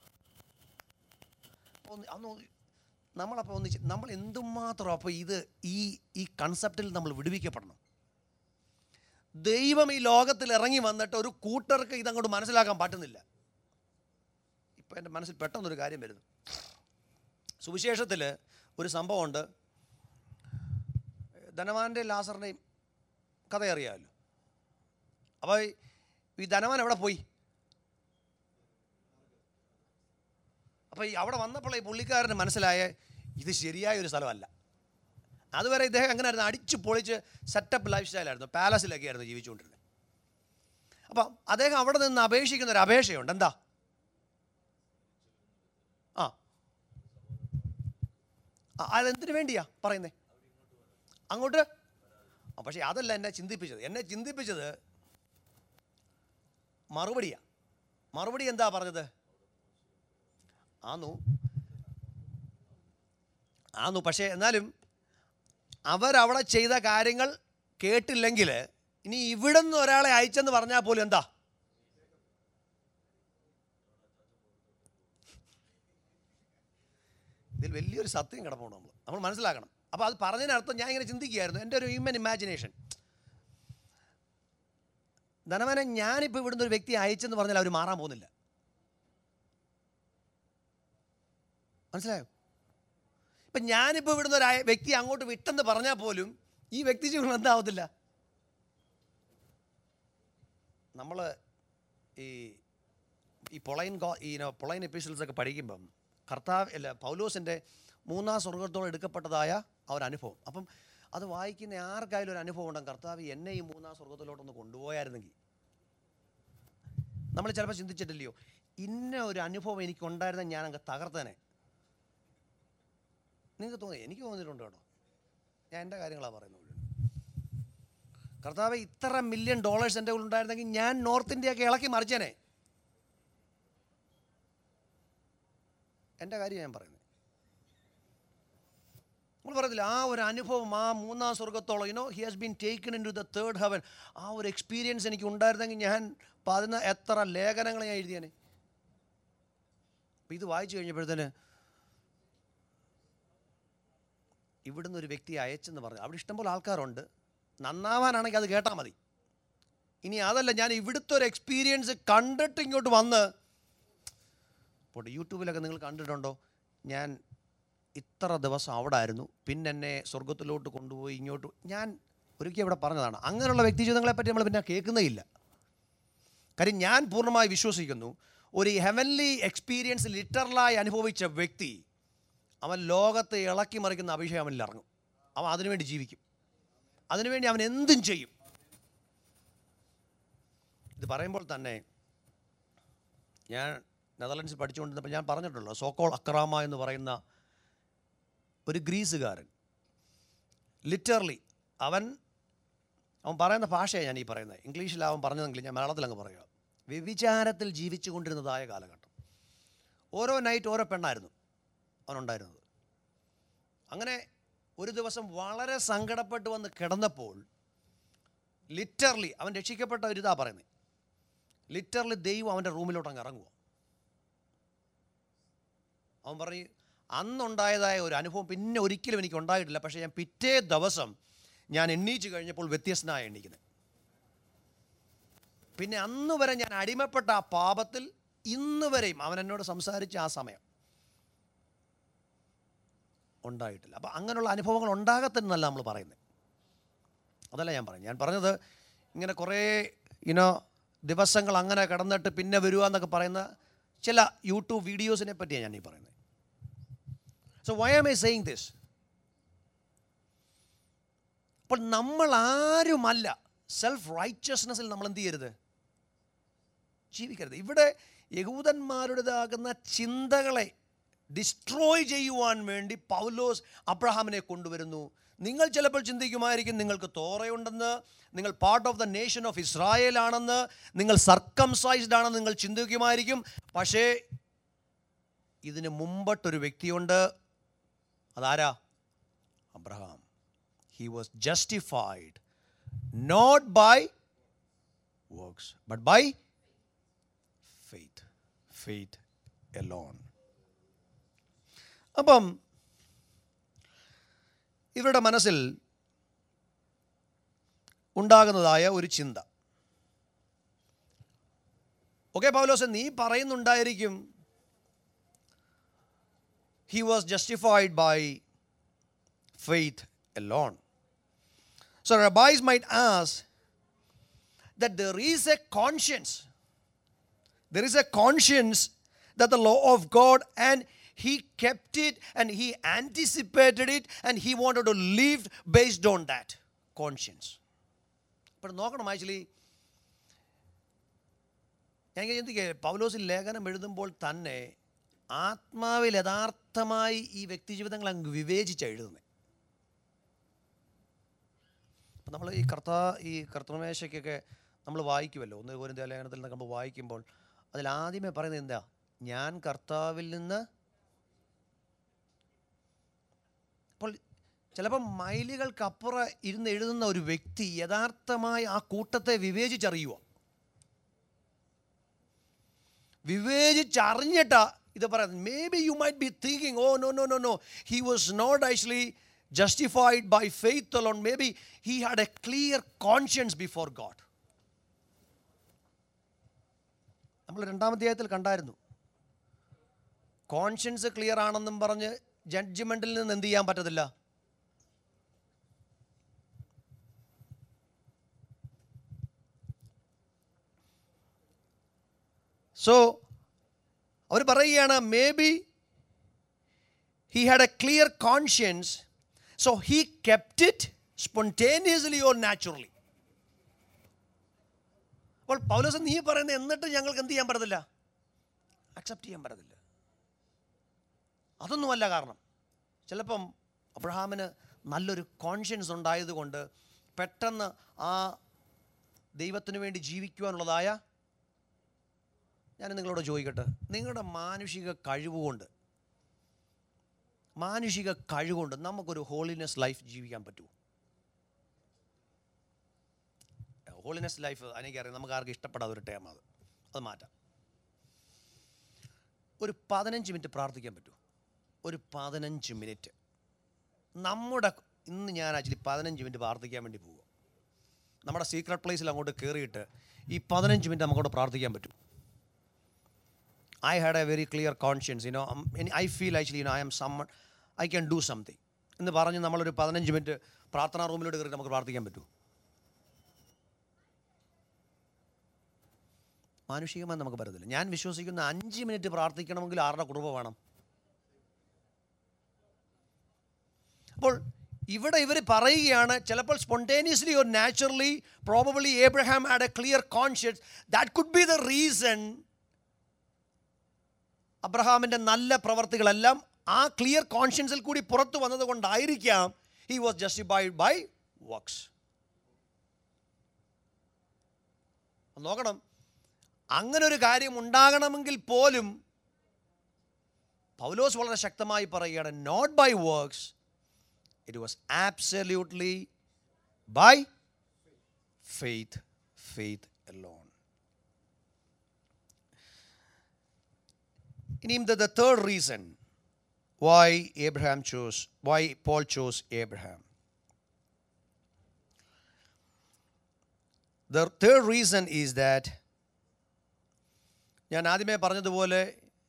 ഒന്ന് അന്ന് നമ്മളപ്പോൾ ഒന്നിച്ച് നമ്മൾ എന്തുമാത്രം അപ്പോൾ ഇത് ഈ ഈ കൺസെപ്റ്റിൽ നമ്മൾ വിടുവിക്കപ്പെടണം. ദൈവം ഈ ലോകത്തിൽ ഇറങ്ങി വന്നിട്ട് ഒരു കൂട്ടർക്ക് ഇതങ്ങോട്ട് മനസ്സിലാക്കാൻ പറ്റുന്നില്ല. ഇപ്പം എൻ്റെ മനസ്സിൽ പെട്ടെന്നൊരു കാര്യം വരുന്നു. സുവിശേഷത്തിൽ ഒരു സംഭവമുണ്ട്. ധനവാൻ്റെയും ലാസറിൻ്റെയും കഥ അറിയാമല്ലോ. അപ്പോൾ ഈ ധനവാൻ എവിടെ പോയി? അപ്പോൾ ഈ അവിടെ വന്നപ്പോൾ ഈ പുള്ളിക്കാരന് മനസ്സിലായ ഇത് ശരിയായ ഒരു സ്ഥലമല്ല. അതുവരെ ഇദ്ദേഹം എങ്ങനെയായിരുന്നു? അടിച്ച് പൊളിച്ച് സെറ്റപ്പ് ലൈഫ് സ്റ്റൈലായിരുന്നു, പാലസിലൊക്കെ ആയിരുന്നു ജീവിച്ചുകൊണ്ടിരുന്നത്. അപ്പം അദ്ദേഹം അവിടെ നിന്ന് അപേക്ഷിക്കുന്ന ഒരു അപേക്ഷയുണ്ട്. എന്താ? ആ അതെന്തിനു വേണ്ടിയാ പറയുന്നേ? അങ്ങോട്ട്. പക്ഷേ അതല്ല എന്നെ ചിന്തിപ്പിച്ചത്. എന്നെ ചിന്തിപ്പിച്ചത് മറുപടിയാ. മറുപടി എന്താ പറഞ്ഞത്? ആന്നു ആന്നു പക്ഷേ എന്നാലും അവരവിടെ ചെയ്ത കാര്യങ്ങൾ കേട്ടില്ലെങ്കിൽ ഇനി ഇവിടെ നിന്ന് ഒരാളെ അയച്ചെന്ന് പറഞ്ഞാൽ പോലും എന്താ? ഇതിൽ വലിയൊരു സത്യം കിടപ്പുണ്ട്. നമ്മൾ നമ്മൾ മനസ്സിലാക്കണം. അപ്പോൾ അത് പറഞ്ഞതിനർത്ഥം ഞാൻ ഇങ്ങനെ ചിന്തിക്കുകയായിരുന്നു, എൻ്റെ ഒരു ഹ്യൂമൻ ഇമാജിനേഷൻ. ധനവനെ ഞാനിപ്പോൾ ഇവിടുന്ന് ഒരു വ്യക്തി അയച്ചെന്ന് പറഞ്ഞാൽ അവർ മാറാൻ പോകുന്നില്ല. മനസ്സിലായോ? ഇപ്പം ഞാനിപ്പോൾ ഇവിടുന്ന് ഒരു വ്യക്തി അങ്ങോട്ട് വിട്ടെന്ന് പറഞ്ഞാൽ പോലും ഈ വ്യക്തി ജീവിതം എന്താവത്തില്ല. നമ്മൾ ഈ ഈ പൊളൈൻ ഗോ ഈ പൊളൈൻ എപ്പിസോഡ്സൊക്കെ പഠിക്കുമ്പം കർത്താവ് അല്ല പൗലോസിൻ്റെ മൂന്നാം സ്വർഗത്തോളം എടുക്കപ്പെട്ടതായ ആ ഒരു അനുഭവം. അപ്പം അത് വായിക്കുന്ന ആർക്കായാലും ഒരു അനുഭവം ഉണ്ടാകും, കർത്താവ് എന്നെ ഈ മൂന്നാം സ്വർഗത്തിലോട്ടൊന്ന് കൊണ്ടുപോയായിരുന്നെങ്കിൽ. നമ്മൾ ചിലപ്പോൾ ചിന്തിച്ചിട്ടില്ലയോ, ഇന്ന ഒരു അനുഭവം എനിക്കുണ്ടായിരുന്ന ഞാൻ അങ്ങ് തകർത്തേനെ. നിങ്ങൾക്ക് തോന്നി? എനിക്ക് തോന്നിയിട്ടുണ്ട് കേട്ടോ. ഞാൻ എൻ്റെ കാര്യങ്ങളാണ് പറയുന്നത്. കർത്താവ് ഇത്ര മില്യൺ ഡോളേഴ്സ് എൻ്റെ കൂടെ ഉണ്ടായിരുന്നെങ്കിൽ ഞാൻ നോർത്ത് ഇന്ത്യയൊക്കെ ഇളക്കി മറിച്ചേനെ. എൻ്റെ കാര്യം ഞാൻ പറയുന്നത്. നമ്മൾ പറയത്തില്ല ആ ഒരു അനുഭവം, ആ മൂന്നാം സ്വർഗത്തോളം you know he has been taken into the third heaven. ആ ഒരു എക്സ്പീരിയൻസ് എനിക്ക് ഉണ്ടായിരുന്നെങ്കിൽ ഞാൻ പതിന എത്ര ലേഖനങ്ങൾ ഞാൻ എഴുതിയേനെ. അപ്പം ഇത് വായിച്ചു കഴിഞ്ഞപ്പോഴത്തേന് ഇവിടുന്ന് ഒരു വ്യക്തി അയച്ചെന്ന് പറഞ്ഞു. അവിടെ ഇഷ്ടംപോലെ ആൾക്കാരുണ്ട്, നന്നാവാനാണെങ്കിൽ അത് കേട്ടാൽ മതി. ഇനി അതല്ല, ഞാൻ ഇവിടുത്തെ ഒരു എക്സ്പീരിയൻസ് കണ്ടിട്ട് ഇങ്ങോട്ട് വന്ന് പോട്ടെ. യൂട്യൂബിലൊക്കെ നിങ്ങൾ കണ്ടിട്ടുണ്ടോ, ഞാൻ ഇത്ര ദിവസം അവിടെ ആയിരുന്നു, പിന്നെ എന്നെ സ്വർഗത്തിലോട്ട് കൊണ്ടുപോയി ഇങ്ങോട്ട്. ഞാൻ ഒരിക്കലും ഇവിടെ പറഞ്ഞതാണ്, അങ്ങനെയുള്ള വ്യക്തി ജീവിതങ്ങളെപ്പറ്റി നമ്മൾ പിന്നെ കേൾക്കുന്നേ ഇല്ല. കാര്യം ഞാൻ പൂർണ്ണമായി വിശ്വസിക്കുന്നു, ഒരു ഹെവൻലി എക്സ്പീരിയൻസ് ലിറ്ററലായി അനുഭവിച്ച വ്യക്തി അവൻ ലോകത്തെ ഇളക്കി മറിക്കുന്ന അഭിഷേകം അവനിൽ ഇറങ്ങും. അവൻ അതിനുവേണ്ടി ജീവിക്കും, അതിനുവേണ്ടി അവൻ എന്തും ചെയ്യും. ഇത് പറയുമ്പോൾ തന്നെ ഞാൻ നെതർലൻഡ്സിൽ പഠിച്ചുകൊണ്ടിരുന്നപ്പോൾ ഞാൻ പറഞ്ഞിട്ടുള്ളൂ, സോക്കോൾ അക്രാമ എന്ന് പറയുന്ന ഒരു ഗ്രീസുകാരൻ ലിറ്ററലി അവൻ അവൻ പറയുന്ന ഭാഷയാണ് ഞാൻ ഈ പറയുന്നത്. ഇംഗ്ലീഷിലാവൻ പറഞ്ഞതെങ്കിൽ ഞാൻ മലയാളത്തിൽ അങ്ങ് പറയുക. വ്യഭിചാരത്തിൽ ജീവിച്ചു കൊണ്ടിരുന്നതായ കാലഘട്ടം. ഓരോ നൈറ്റ് ഓരോ പെണ്ണായിരുന്നു അവനുണ്ടായിരുന്നത്. അങ്ങനെ ഒരു ദിവസം വളരെ സങ്കടപ്പെട്ട് വന്ന് കിടന്നപ്പോൾ ലിറ്ററലി അവൻ രക്ഷിക്കപ്പെട്ട ഒരു ഇതാ പറയുന്നത്, ലിറ്ററലി ദൈവം അവൻ്റെ റൂമിലോട്ട് അങ്ങ് ഇറങ്ങുക. അവൻ പറഞ്ഞു, അന്നുണ്ടായതായ ഒരു അനുഭവം പിന്നെ ഒരിക്കലും എനിക്ക് ഉണ്ടായിട്ടില്ല, പക്ഷേ ഞാൻ പിറ്റേ ദിവസം ഞാൻ എണ്ണീച്ച് കഴിഞ്ഞപ്പോൾ വ്യത്യസ്തനായ എണ്ണീക്കുന്നത്. പിന്നെ അന്ന് വരെ ഞാൻ അടിമപ്പെട്ട ആ പാപത്തിൽ ഇന്ന് വരെയും അവൻ എന്നോട് സംസാരിച്ച ആ സമയം ഉണ്ടായിട്ടില്ല. അപ്പം അങ്ങനെയുള്ള അനുഭവങ്ങൾ ഉണ്ടാകത്തെന്നല്ല നമ്മൾ പറയുന്നത്. അതല്ല ഞാൻ പറഞ്ഞു. ഞാൻ പറഞ്ഞത് ഇങ്ങനെ കുറേ ഇനോ ദിവസങ്ങൾ അങ്ങനെ കിടന്നിട്ട് പിന്നെ വരിക എന്നൊക്കെ പറയുന്ന ചില യൂട്യൂബ് വീഡിയോസിനെ പറ്റിയാണ് ഞാൻ ഈ പറയുന്നത്. So why am I saying this? അപ്പോൾ നമ്മൾ ആരുമല്ല സെൽഫ് റൈച്ചസ്നെസ്സിൽ നമ്മൾ എന്ത് ചെയ്യരുത്, ജീവിക്കരുത്. ഇവിടെ യഹൂദന്മാരുടേതാകുന്ന ചിന്തകളെ ഡിസ്ട്രോയ് ചെയ്യുവാൻ വേണ്ടി പൗലോസ് അബ്രഹാമിനെ കൊണ്ടുവരുന്നു. നിങ്ങൾ ചിലപ്പോൾ ചിന്തിക്കുമായിരിക്കും നിങ്ങൾക്ക് തോറയുണ്ടെന്ന്, നിങ്ങൾ part of the nation of Israel ആണെന്ന്, നിങ്ങൾ സർക്കംസൈസ്ഡ് ആണെന്ന് നിങ്ങൾ ചിന്തിക്കുമായിരിക്കും. പക്ഷേ ഇതിന് മുമ്പട്ടൊരു വ്യക്തിയുണ്ട്. അതാരാ? Abraham. He was justified not by works but by faith. Faith alone. അപ്പം ഇവരുടെ മനസ്സിൽ ഉണ്ടാകുന്നതായ ഒരു ചിന്ത, ഓക്കെ പൗലോസ് നീ പറയുന്നുണ്ടായിരിക്കും he was justified by faith alone. So rabbis might ask that there is a conscience. There is a conscience that the law of God, and he kept it and he anticipated it and he wanted to live based on that conscience. But നോക്കണം, actually ഞാൻ ചിന്തിക്കുക, പൗലോസ് ലേഖനം എഴുതുമ്പോൾ തന്നെ ആത്മാവിൽ യഥാർത്ഥമായി ഈ വ്യക്തി ജീവിതങ്ങൾ അങ്ങ് വിവേചിച്ച് എഴുതുന്നത്. അപ്പം നമ്മൾ ഈ കർത്താ ഈ കർത്തൃമേശയ്ക്കൊക്കെ നമ്മൾ വായിക്കുമല്ലോ, ഒന്ന് കൊരിന്ത്യർ ലേഖനത്തിൽ നിന്നൊക്കെ നമ്മൾ വായിക്കുമ്പോൾ അതിലാദ്യമേ പറയുന്നത് എന്താ? ഞാൻ കർത്താവിൽ നിന്ന്. അപ്പോൾ ചിലപ്പോൾ മൈലുകൾക്കപ്പുറം ഇരുന്ന് എഴുതുന്ന ഒരു വ്യക്തി യഥാർത്ഥമായി ആ കൂട്ടത്തെ വിവേചിച്ചറിയുക, വിവേചിച്ചറിഞ്ഞിട്ടാ ഇത് പറയുന്നത്. Maybe you might be thinking, oh no no no no he was not actually justified by faith alone. Maybe he had a clear conscience before God. നമ്മൾ രണ്ടാം അധ്യായത്തിൽ കണ്ടായിരുന്നു, കോൺഷ്യൻസ് ക്ലിയർ ആണെന്നും പറഞ്ഞ് ജഡ്ജ്മെന്റിൽ നിന്ന് എന്ത് ചെയ്യാൻ പറ്റത്തില്ല. സോ അവർ പറയുകയാണ്, maybe he had a clear conscience, so he kept it spontaneously or naturally. അപ്പോൾ പൗലോസ് നീ പറയുന്നത് എന്നിട്ട് ഞങ്ങൾക്ക് എന്ത് ചെയ്യാൻ പറ്റത്തില്ല? അക്സെപ്റ്റ് ചെയ്യാൻ പറ്റത്തില്ല. അതൊന്നുമല്ല കാരണം. ചിലപ്പം അബ്രഹാമിന് നല്ലൊരു കോൺഷ്യൻസ് ഉണ്ടായതുകൊണ്ട് പെട്ടെന്ന് ആ ദൈവത്തിന് വേണ്ടി ജീവിക്കുവാനുള്ളതായ, ഞാൻ നിങ്ങളോട് ചോദിക്കട്ടെ, നിങ്ങളുടെ മാനുഷിക കഴിവുകൊണ്ട് മാനുഷിക കഴിവുകൊണ്ട് നമുക്കൊരു ഹോളിനെസ് ലൈഫ് ജീവിക്കാൻ പറ്റുമോ? ഹോളിനെസ് ലൈഫ് എനിക്കറിയാം, നമുക്ക് ആർക്കും ഇഷ്ടപ്പെടാത്ത ഒരു ടേം, അത് അത് മാറ്റാം. ഒരു പതിനഞ്ച് മിനിറ്റ് പ്രാർത്ഥിക്കാൻ പറ്റുമോ? ഒരു പതിനഞ്ച് മിനിറ്റ് നമ്മുടെ ഇന്ന് ഞാൻ ആക്ച്വലി പതിനഞ്ച് മിനിറ്റ് പ്രാർത്ഥിക്കാൻ വേണ്ടി പോവുക. നമ്മുടെ സീക്രട്ട് പ്ലേസിൽ അങ്ങോട്ട് കയറിയിട്ട് ഈ പതിനഞ്ച് മിനിറ്റ് നമുക്കോട്ട് പ്രാർത്ഥിക്കാൻ പറ്റും. I had a very clear conscience, you know, um, I feel actually, you know, I am someone, I can do something എന്ന് പറഞ്ഞ് നമ്മളൊരു പതിനഞ്ച് മിനിറ്റ് പ്രാർത്ഥനാ റൂമിലോട്ട് കയറി നമുക്ക് പ്രാർത്ഥിക്കാൻ പറ്റുമോ? മാനുഷികമായി നമുക്ക് പറ്റത്തില്ല. ഞാൻ വിശ്വസിക്കുന്ന അഞ്ച് മിനിറ്റ് പ്രാർത്ഥിക്കണമെങ്കിൽ ആരുടെ കൃപ വേണം? അപ്പോൾ ഇവിടെ ഇവർ പറയുകയാണ്, ചിലപ്പോൾ spontaneously or naturally, probably Abraham had a clear conscience. That could be the reason. അബ്രഹാമിൻ്റെ നല്ല പ്രവർത്തികളെല്ലാം ആ ക്ലിയർ കോൺഷ്യൻസിൽ കൂടി പുറത്തു വന്നത് കൊണ്ടായിരിക്കാം he was justified by works. നോക്കണം, അങ്ങനെ ഒരു കാര്യം ഉണ്ടാകണമെങ്കിൽ പോലും പൗലോസ് വളരെ ശക്തമായി പറയുകയാണ്, not by works, it was absolutely by faith. Faith alone. ഇനിയും the, the third reason why Abraham chose, why Paul chose Abraham. The third reason is that, ഞാൻ ആദ്യമേ പറഞ്ഞതുപോലെ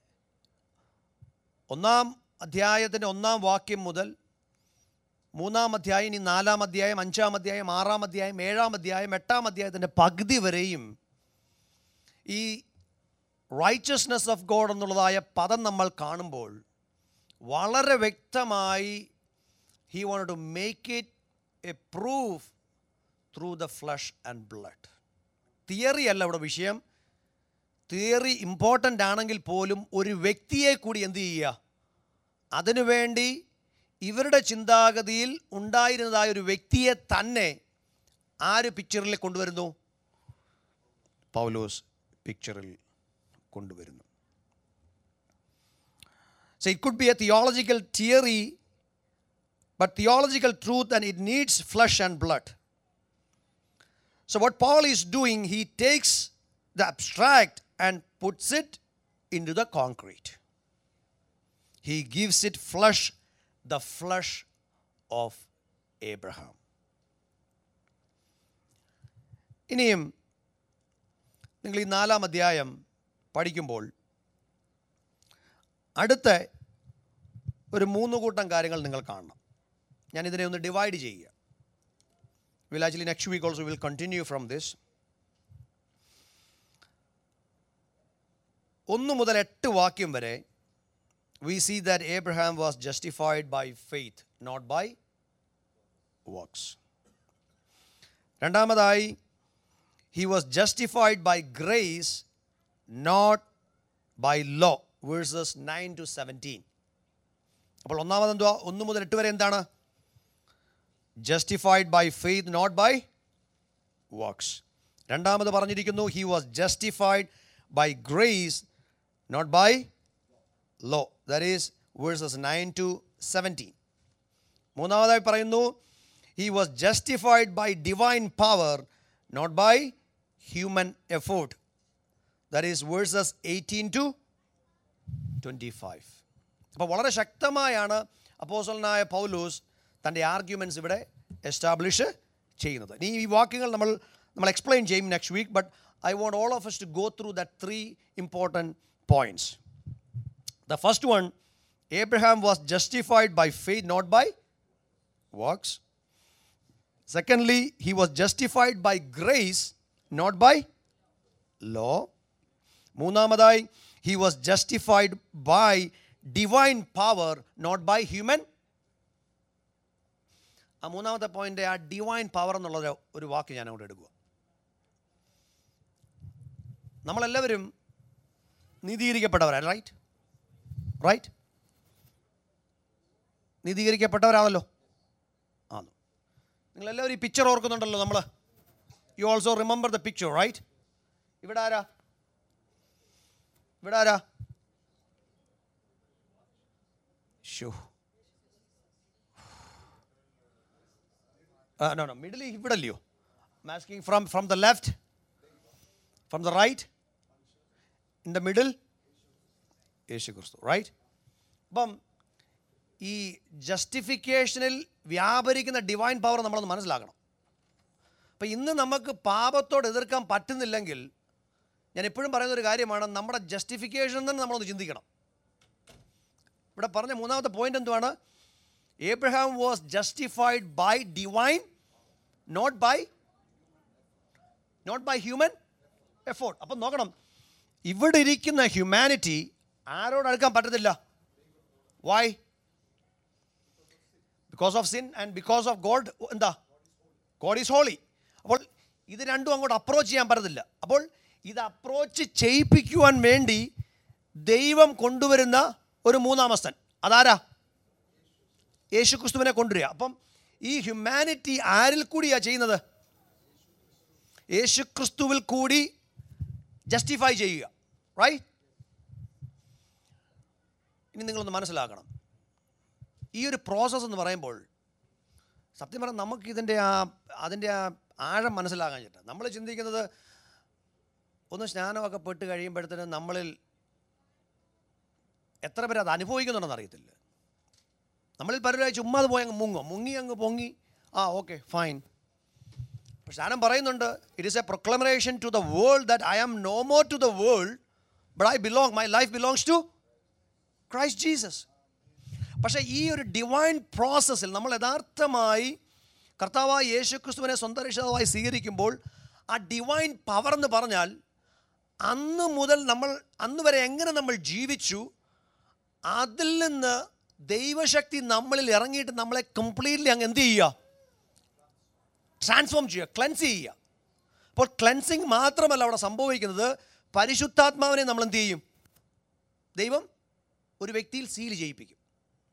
ഒന്നാം അധ്യായത്തിൻ്റെ ഒന്നാം വാക്യം മുതൽ മൂന്നാം അധ്യായം, ഇനി നാലാം അധ്യായം, അഞ്ചാം അധ്യായം, ആറാം അധ്യായം, ഏഴാം അധ്യായം, എട്ടാം അധ്യായത്തിൻ്റെ പകുതി വരെയും ഈ റൈച്ചസ്നെസ് ഓഫ് ഗോഡ് എന്നുള്ളതായ പദം നമ്മൾ കാണുമ്പോൾ വളരെ വ്യക്തമായി he wanted to make it a proof through the flesh and blood. Theory അല്ല ഇവിടെ വിഷയം. തിയറി ഇമ്പോർട്ടൻ്റ് ആണെങ്കിൽ പോലും ഒരു വ്യക്തിയെ കൂടി എന്ത് ചെയ്യുക? അതിനുവേണ്ടി ഇവരുടെ ചിന്താഗതിയിൽ ഉണ്ടായിരുന്നതായ ഒരു വ്യക്തിയെ തന്നെ ആര് പിക്ചറിൽ കൊണ്ടുവരുന്നു? പൗലോസ് പിക്ചറിൽ കൊണ്ടുവരുന്നു. So it could be a theological theory, but theological truth, and it needs flesh and blood. So what Paul is doing, he takes the abstract and puts it into the concrete. He gives it flesh, the flesh of Abraham. ഇനിയും നിങ്ങൾ ഈ നാലാം അധ്യായം പഠിക്കുമ്പോൾ അടുത്ത ഒരു മൂന്ന് കൂട്ടം കാര്യങ്ങൾ നിങ്ങൾ കാണണം. ഞാനിതിനെ ഒന്ന് ഡിവൈഡ് ചെയ്യുക. We'll actually next week also we'll continue from this. ഒന്ന് മുതൽ എട്ട് വാക്യം വരെ we see that Abraham was justified by faith, not by works. രണ്ടാമതായി, he was justified by grace, not by law. Verses nine to seventeen. അപ്പോൾ ഒന്നാമത് എന്തുവാ? ഒന്ന് മുതൽ എട്ട് വരെ എന്താണ്? Justified by faith, not by works. രണ്ടാമത് പറഞ്ഞിരിക്കുന്നു, he was justified by grace, not by law. That is verses nine to seventeen. മൂന്നാമതായി പറയുന്നു, he was justified by divine power, not by human effort. That is verses eighteen to twenty-five. അപ്പോൾ വളരെ ശക്തമായാണ് അപ്പോസ്തലനായ പൗലോസ് തൻ്റെ arguments ഇവിടെ establish ചെയ്യുന്നത്. ഇനി ഈ വാക്യങ്ങൾ നമ്മൾ നമ്മൾ എക്സ്പ്ലെയിൻ ചെയ്യും next week, but I won't all of us to go through that three important points. The first one, Abraham was justified by faith, not by works. Secondly, he was justified by grace, not by law. മൂന്നാമതായി, he was justified by divine power, not by human. ആ മൂന്നാമത്തെ point, ആ divine power എന്നുള്ള ഒരു വാക്ക് ഞാൻ അവിടെ എടുക്കുക. നമ്മളെല്ലാവരും നീതീകരിക്കപ്പെട്ടവരാണ്. Right right നീതീകരിക്കപ്പെട്ടവരാണല്ലോ. ആണോ? നിങ്ങളെല്ലാവരും ഈ പിക്ചർ ഓർക്കുന്നുണ്ടല്ലോ. നമ്മൾ you also remember the picture, right? ഇവിടെ ആരാ? ഇവിടെ ആരാ? ഷോ നോ നോ മിഡിൽ ഇവിടെ അല്ലയോ? Masking from from the left, from the right, in the middle Yesu Kristu, right? അപ്പം ഈ ജസ്റ്റിഫിക്കേഷനിൽ വ്യാപരിക്കുന്ന ഡിവൈൻ പവർ നമ്മളൊന്ന് മനസ്സിലാക്കണം. അപ്പം ഇന്ന് നമുക്ക് പാപത്തോട് എതിർക്കാൻ പറ്റുന്നില്ലെങ്കിൽ, ഞാൻ എപ്പോഴും പറയുന്നൊരു കാര്യമാണ്, നമ്മുടെ ജസ്റ്റിഫിക്കേഷൻ തന്നെ നമ്മളൊന്ന് ചിന്തിക്കണം. ഇവിടെ പറഞ്ഞ മൂന്നാമത്തെ പോയിന്റ് എന്തുവാണ്? Abraham was justified by divine, not by not by human effort. അപ്പം നോക്കണം, ഇവിടെ ഇരിക്കുന്ന ഹ്യൂമാനിറ്റി ആരോട് അടുക്കാൻ പറ്റത്തില്ല. Why? Because of sin and because of God. എന്താ? God is holy. അപ്പോൾ ഇത് രണ്ടും അങ്ങോട്ട് അപ്രോച്ച് ചെയ്യാൻ പറ്റത്തില്ല. അപ്പോൾ ഇത് അപ്രോച്ച് ചെയ്യിപ്പിക്കുവാൻ വേണ്ടി ദൈവം കൊണ്ടുവരുന്ന ഒരു മൂന്നാമസ്ഥൻ, അതാരാ? യേശു ക്രിസ്തുവിനെ കൊണ്ടുവരിക. അപ്പം ഈ ഹ്യൂമാനിറ്റി ആരിൽ കൂടിയാണ് ചെയ്യുന്നത്? യേശു ക്രിസ്തുവിൽ കൂടി ജസ്റ്റിഫൈ ചെയ്യുക, റൈറ്റ്? ഇനി നിങ്ങളൊന്ന് മനസ്സിലാക്കണം, ഈ ഒരു പ്രോസസ്സ് എന്ന് പറയുമ്പോൾ സത്യം പറഞ്ഞാൽ നമുക്കിതിൻ്റെ ആ അതിൻ്റെ ആ ആഴം മനസ്സിലാകാൻ പറ്റും. നമ്മൾ ചിന്തിക്കുന്നത് ഒന്ന് സ്നാനമൊക്കെ പെട്ട് കഴിയുമ്പോഴത്തേനും നമ്മളിൽ എത്ര പേര് അത് അനുഭവിക്കുന്നുണ്ടെന്ന് അറിയത്തില്ല. നമ്മളിൽ പലരായി ചുമ്മാ അത് പോയി അങ്ങ് മുങ്ങോ, മുങ്ങി അങ്ങ് പൊങ്ങി, ആ ഓക്കെ ഫൈൻ. പക്ഷെ സ്നാനം പറയുന്നുണ്ട്, it is a proclamation to the world that I am no more to the world but I belong, my life belongs to Christ Jesus. പക്ഷേ ഈ ഒരു ഡിവൈൻ പ്രോസസ്സിൽ നമ്മൾ യഥാർത്ഥമായി കർത്താവായ യേശു ക്രിസ്തുവിനെ സ്വന്തം രക്ഷിതാവായി സ്വീകരിക്കുമ്പോൾ ആ ഡിവൈൻ പവർ എന്ന് പറഞ്ഞാൽ അന്ന് മുതൽ നമ്മൾ അന്ന് വരെ എങ്ങനെ നമ്മൾ ജീവിച്ചു അതിൽ നിന്ന് ദൈവശക്തി നമ്മളിൽ ഇറങ്ങിയിട്ട് നമ്മളെ കംപ്ലീറ്റ്ലി അങ്ങ് എന്ത് ചെയ്യുക? ട്രാൻസ്ഫോം ചെയ്യുക, ക്ലെൻസ് ചെയ്യുക. അപ്പോൾ ക്ലെൻസിങ് മാത്രമല്ല അവിടെ സംഭവിക്കുന്നത്, പരിശുദ്ധാത്മാവിനെ നമ്മൾ എന്ത് ചെയ്യും? ദൈവം ഒരു വ്യക്തിയിൽ സീൽ ചെയ്യിപ്പിക്കും.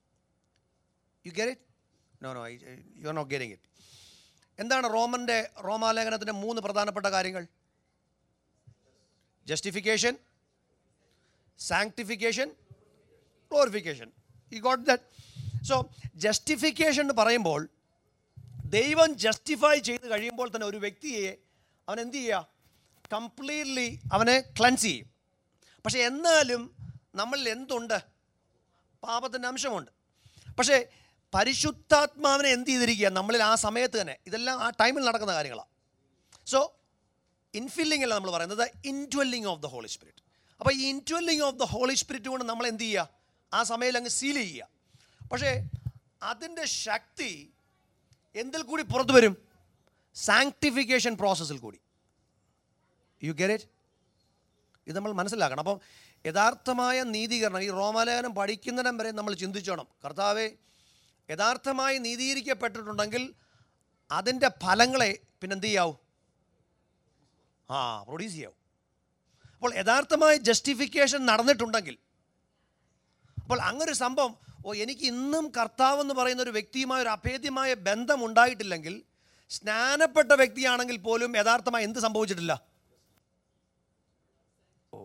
You get it? No no you are not getting it. എന്താണ് റോമൻ്റെ റോമാലേഖനത്തിൻ്റെ മൂന്ന് പ്രധാനപ്പെട്ട കാര്യങ്ങൾ? Justification, sanctification, glorification. You got that? So justification എന്ന് പറയുമ്പോൾ ദൈവം ജസ്റ്റിഫൈ ചെയ്ത് കഴിയുമ്പോൾ തന്നെ ഒരു വ്യക്തിയെ അവൻ എന്ത് ചെയ്യുക? കംപ്ലീറ്റ്ലി അവനെ ക്ലൻസ് ചെയ്യും. പക്ഷേ എന്നാലും നമ്മളിൽ എന്തുണ്ട്? പാപത്തിൻ്റെ അംശമുണ്ട്. പക്ഷേ പരിശുദ്ധാത്മാവിനെ എന്ത് ചെയ്തിരിക്കുക നമ്മളിൽ ആ സമയത്ത് തന്നെ? ഇതെല്ലാം ആ ടൈമിൽ നടക്കുന്ന കാര്യങ്ങളാണ്. സോ ഇൻഫില്ലിംഗ് അല്ല നമ്മൾ പറയുന്നത്, indwelling of the Holy Spirit. അപ്പോൾ ഈ indwelling of the Holy Spirit കൊണ്ട് നമ്മൾ എന്ത് ചെയ്യുക? ആ സമയത്ത് അങ്ങ് സീൽ ചെയ്യുക. പക്ഷേ അതിൻ്റെ ശക്തി എന്തിൽ കൂടി പുറത്തു വരും? സാങ്ക്ടിഫിക്കേഷൻ പ്രോസസ്സിൽ കൂടി. You get it? ഇത് നമ്മൾ മനസ്സിലാക്കണം. അപ്പം യഥാർത്ഥമായ നീതീകരണം ഈ റോമാലേഖനം പഠിക്കുന്നിടം വരെ നമ്മൾ ചിന്തിച്ചോണം, കർത്താവെ യഥാർത്ഥമായി നീതീകരിക്കപ്പെട്ടിട്ടുണ്ടെങ്കിൽ അതിൻ്റെ ഫലങ്ങളെ പിന്നെന്ത് ചെയ്യാവൂ? ആ പ്രൊഡ്യൂസ് ചെയ്യാവൂ. അപ്പോൾ യഥാർത്ഥമായ ജസ്റ്റിഫിക്കേഷൻ നടന്നിട്ടുണ്ടെങ്കിൽ, അപ്പോൾ അങ്ങനൊരു സംഭവം, ഓ എനിക്ക് ഇന്നും കർത്താവെന്ന് പറയുന്ന ഒരു വ്യക്തിയുമായ ഒരു അഭേദ്യമായ ബന്ധം ഉണ്ടായിട്ടില്ലെങ്കിൽ, സ്നാനപ്പെട്ട വ്യക്തിയാണെങ്കിൽ പോലും യഥാർത്ഥമായി എന്ത് സംഭവിച്ചിട്ടില്ല? ഓ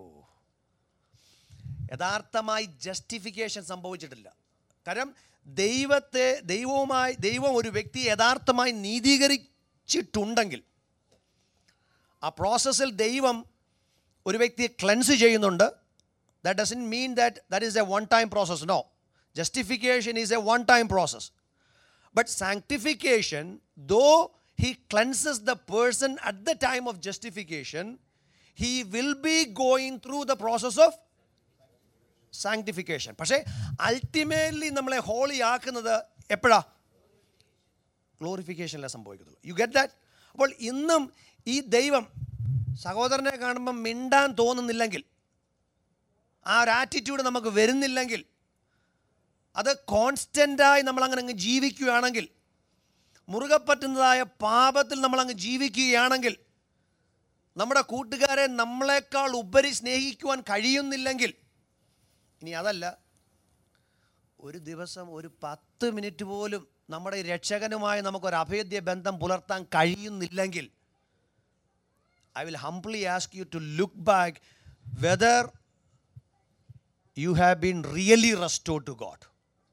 യഥാർത്ഥമായി ജസ്റ്റിഫിക്കേഷൻ സംഭവിച്ചിട്ടില്ല. കാരണം ദൈവത്തെ ദൈവവുമായി ദൈവം ഒരു വ്യക്തിയെ യഥാർത്ഥമായി നീതീകരിച്ചിട്ടുണ്ടെങ്കിൽ ആ പ്രോസസ്സിൽ ദൈവം ഒരു വ്യക്തിയെ ക്ലെൻസ് ചെയ്യുന്നുണ്ട്. That doesn't mean that that is a one-time process. No. Justification is a one-time process. But sanctification, though he cleanses the person at the time of justification, he will be going through the process of sanctification. പക്ഷേ ultimately നമ്മളെ holy ആക്കുന്നത് എപ്പോഴാ? ഗ്ലോറിഫിക്കേഷനിലെ സംഭവിക്കത്തുള്ളൂ. You get that? അപ്പോൾ ഇന്നും ഈ ദൈവം സഹോദരനെ കാണുമ്പം മിണ്ടാൻ തോന്നുന്നില്ലെങ്കിൽ, ആ ഒരു ആറ്റിറ്റ്യൂഡ് നമുക്ക് വരുന്നില്ലെങ്കിൽ, അത് കോൺസ്റ്റൻ്റായി നമ്മളങ്ങനെ അങ്ങ് ജീവിക്കുകയാണെങ്കിൽ, മുറുകെ പറ്റുന്നതായ പാപത്തിൽ നമ്മളങ്ങ് ജീവിക്കുകയാണെങ്കിൽ, നമ്മുടെ കൂട്ടുകാരെ നമ്മളെക്കാൾ ഉപരി സ്നേഹിക്കുവാൻ കഴിയുന്നില്ലെങ്കിൽ, ഇനി അതല്ല ഒരു ദിവസം ഒരു പത്ത് മിനിറ്റ് പോലും നമ്മുടെ രക്ഷകനുമായി നമുക്കൊരു അഭേദ്യ ബന്ധം പുലർത്താൻ കഴിയുന്നില്ലെങ്കിൽ, I will humbly ask you to look back whether you have been really restored to God.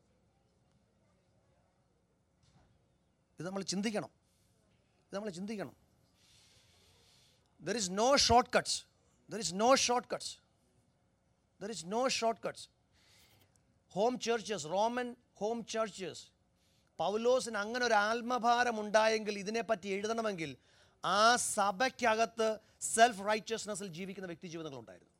ഇത് നമ്മൾ ചിന്തിക്കണം. ഇത് നമ്മൾ ചിന്തിക്കണം. There is no shortcuts. There is no shortcuts. There is no shortcuts. Home churches, Roman home churches, പൗലോസിന് അങ്ങനെ ഒരു ആത്മഭാരം ഉണ്ടായെങ്കിൽ, ഇതിനെപ്പറ്റി എഴുതണമെങ്കിൽ ആ സഭയ്ക്കകത്ത് സെൽഫ് റൈച്ചസ്നെസ്സിൽ ജീവിക്കുന്ന വ്യക്തി ജീവിതങ്ങളുണ്ടായിരുന്നു.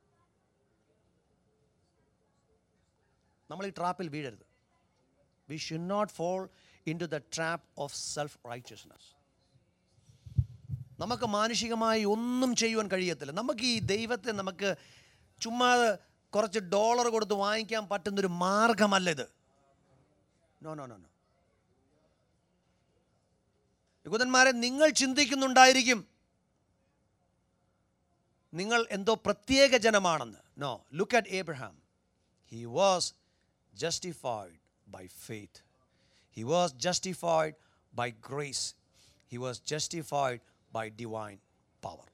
നമ്മൾ ഈ ട്രാപ്പിൽ വീഴരുത്. We should not fall into the trap of self righteousness. നമുക്ക് മാനുഷികമായി ഒന്നും ചെയ്യുവാൻ കഴിയത്തില്ല. നമുക്ക് ഈ ദൈവത്തെ നമുക്ക് ചുമ്മാ കുറച്ച് ഡോളർ കൊടുത്ത് വാങ്ങിക്കാൻ പറ്റുന്നൊരു മാർഗമല്ല ഇത്. നോ നോ നോ നോ യഹൂദന്മാരെ, നിങ്ങൾ ചിന്തിക്കുന്നുണ്ടായിരിക്കും നിങ്ങൾ എന്തോ പ്രത്യേക ജനമാണെന്ന്. No, look at Abraham. He was justified by faith. He was justified by grace. He was justified by divine power.